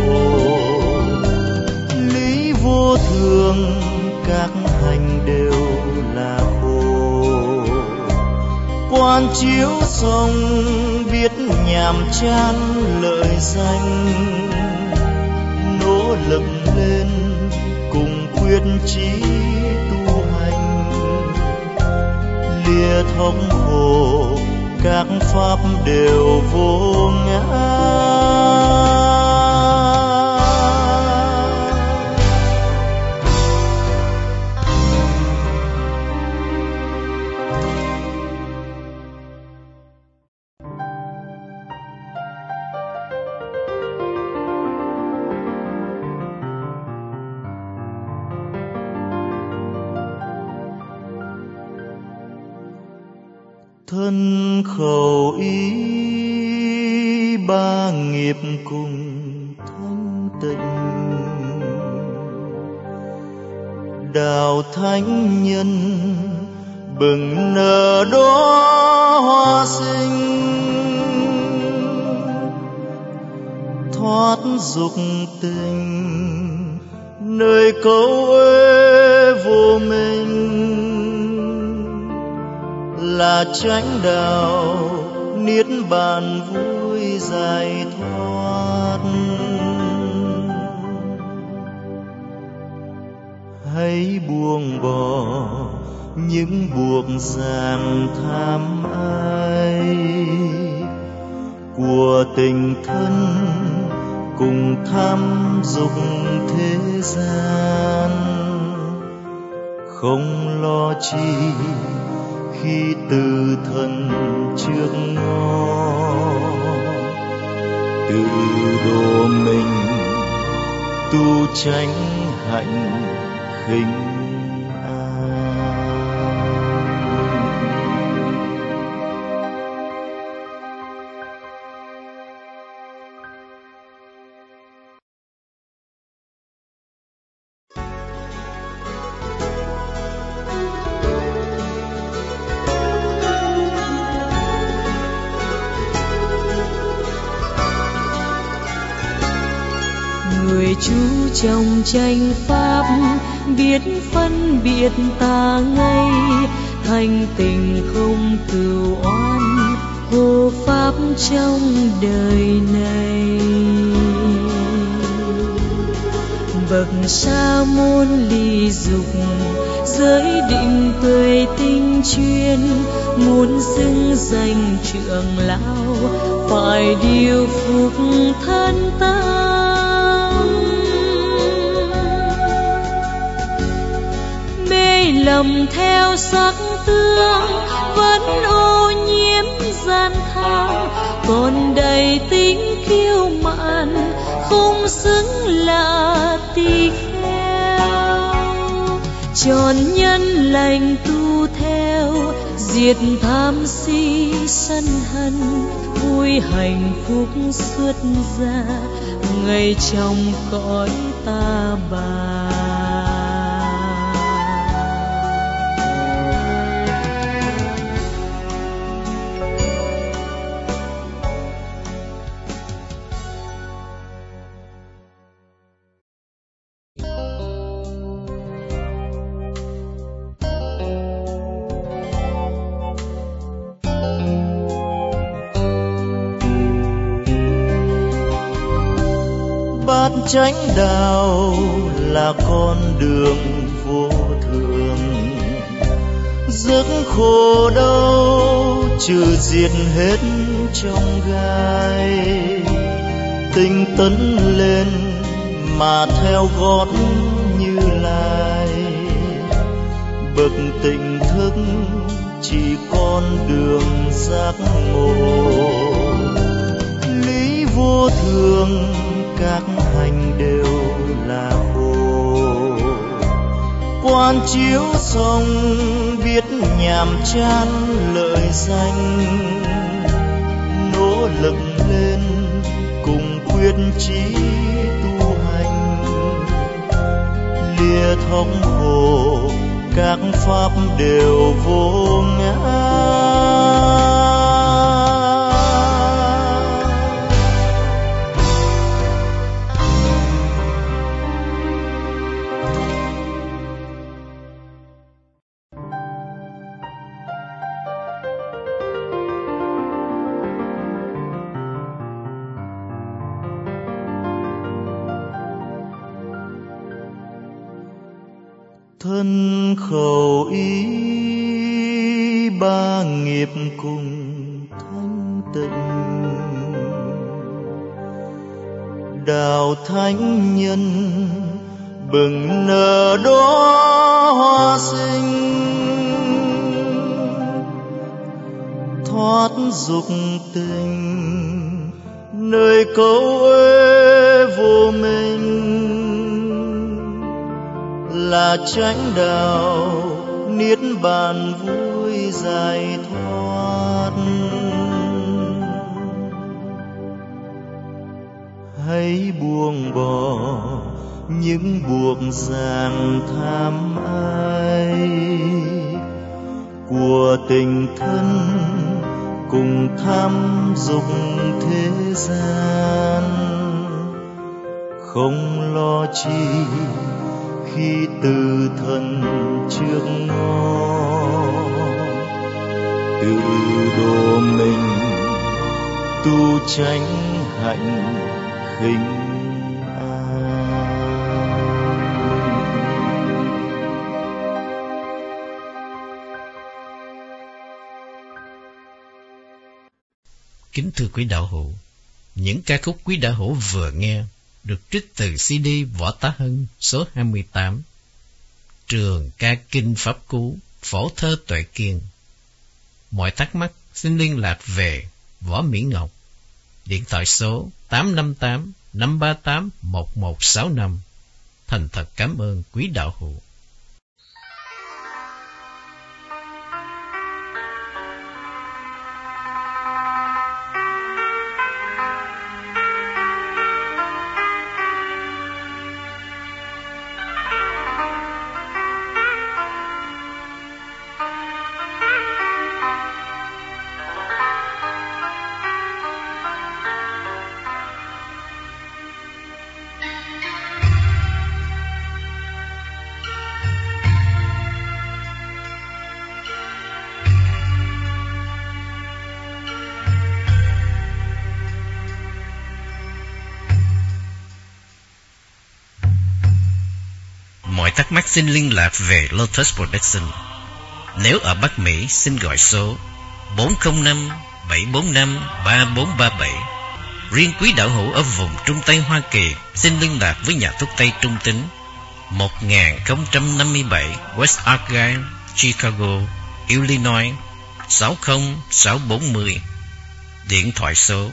Lý vô thường các hành đều là khổ, quan chiếu xong biết nhàm chán lợi danh. Nỗ lực lên cùng quyết chí tu hành, lìa thống khổ các pháp đều vô ngã. Thân khẩu ý ba nghiệp cùng thanh tịnh, đạo thánh nhân bừng nở đóa hoa sinh. Thoát dục tình nơi câu ế vô minh, là chánh đạo niết bàn vui giải thoát. Hãy buông bỏ những buộc ràng tham ái của tình thân cùng tham dục thế gian. Không lo chi khi từ thân trước ngõ, tự độ mình tu chánh hạnh khinh an. Người chú trong tranh pháp biết phân biệt tà ngay, thanh tình không cừu oán hộ pháp trong đời này. Bậc sa môn ly dục giới định tuệ tinh chuyên, muốn xưng danh trưởng lão phải điều phục thân tâm. Mê lầm theo sắc tướng vẫn ô nhiễm gian tham, còn đầy tính kiêu mạn không xứng là tỳ kheo. Tròn nhân lành tu theo, diệt tham si sân hận, vui hạnh phúc xuất gia ngày trong cõi ta bà. thoát chánh đạo là con đường vô thường. Giấc khổ đau trừ diệt hết trong gai, tinh tấn lên mà theo gót Như Lai. Bậc tỉnh thức chỉ con đường giác ngộ, lý vô thường các hành đều là khổ. Quan chiếu xong biết nhàm chán lợi danh, nỗ lực lên cùng quyết chí tu hành. Lìa thống khổ các pháp đều vô ngã. Thân khẩu ý ba nghiệp cùng thanh tịnh, đạo thánh nhân bừng nở đóa hoa sinh. Thoát dục tình nơi câu ế vô minh, là chánh đạo niết bàn vui giải thoát. Hãy buông bỏ những buộc ràng tham ái của tình thân cùng tham dục thế gian. Không lo chi khi từ thân trước ngó, tự độ mình tu chánh hạnh khinh an. Kính thưa quý đạo hữu, những ca khúc quý đạo hữu vừa nghe được trích từ CD Võ Tá Hân số 28, Trường ca kinh Pháp Cú, phổ thơ Tuệ Kiên. Mọi thắc mắc xin liên lạc về Võ Mỹ Ngọc, điện thoại số 858-538-1165. Thành thật cảm ơn quý đạo hữu. Mọi thắc mắc xin liên lạc về Lotus Production. Nếu ở Bắc Mỹ xin gọi số 405-745-3437. Riêng quý đạo hữu ở vùng Trung Tây Hoa Kỳ xin liên lạc với nhà thuốc Tây Trung Tính 1057 West Argyle, Chicago, Illinois 60640. Điện thoại số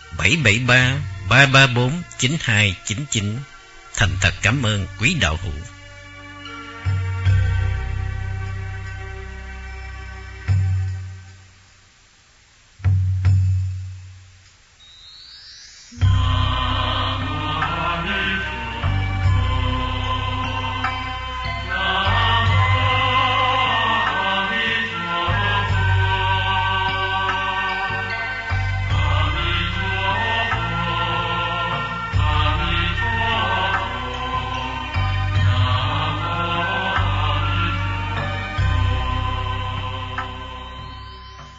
773-334-9299. Thành thật cảm ơn quý đạo hữu.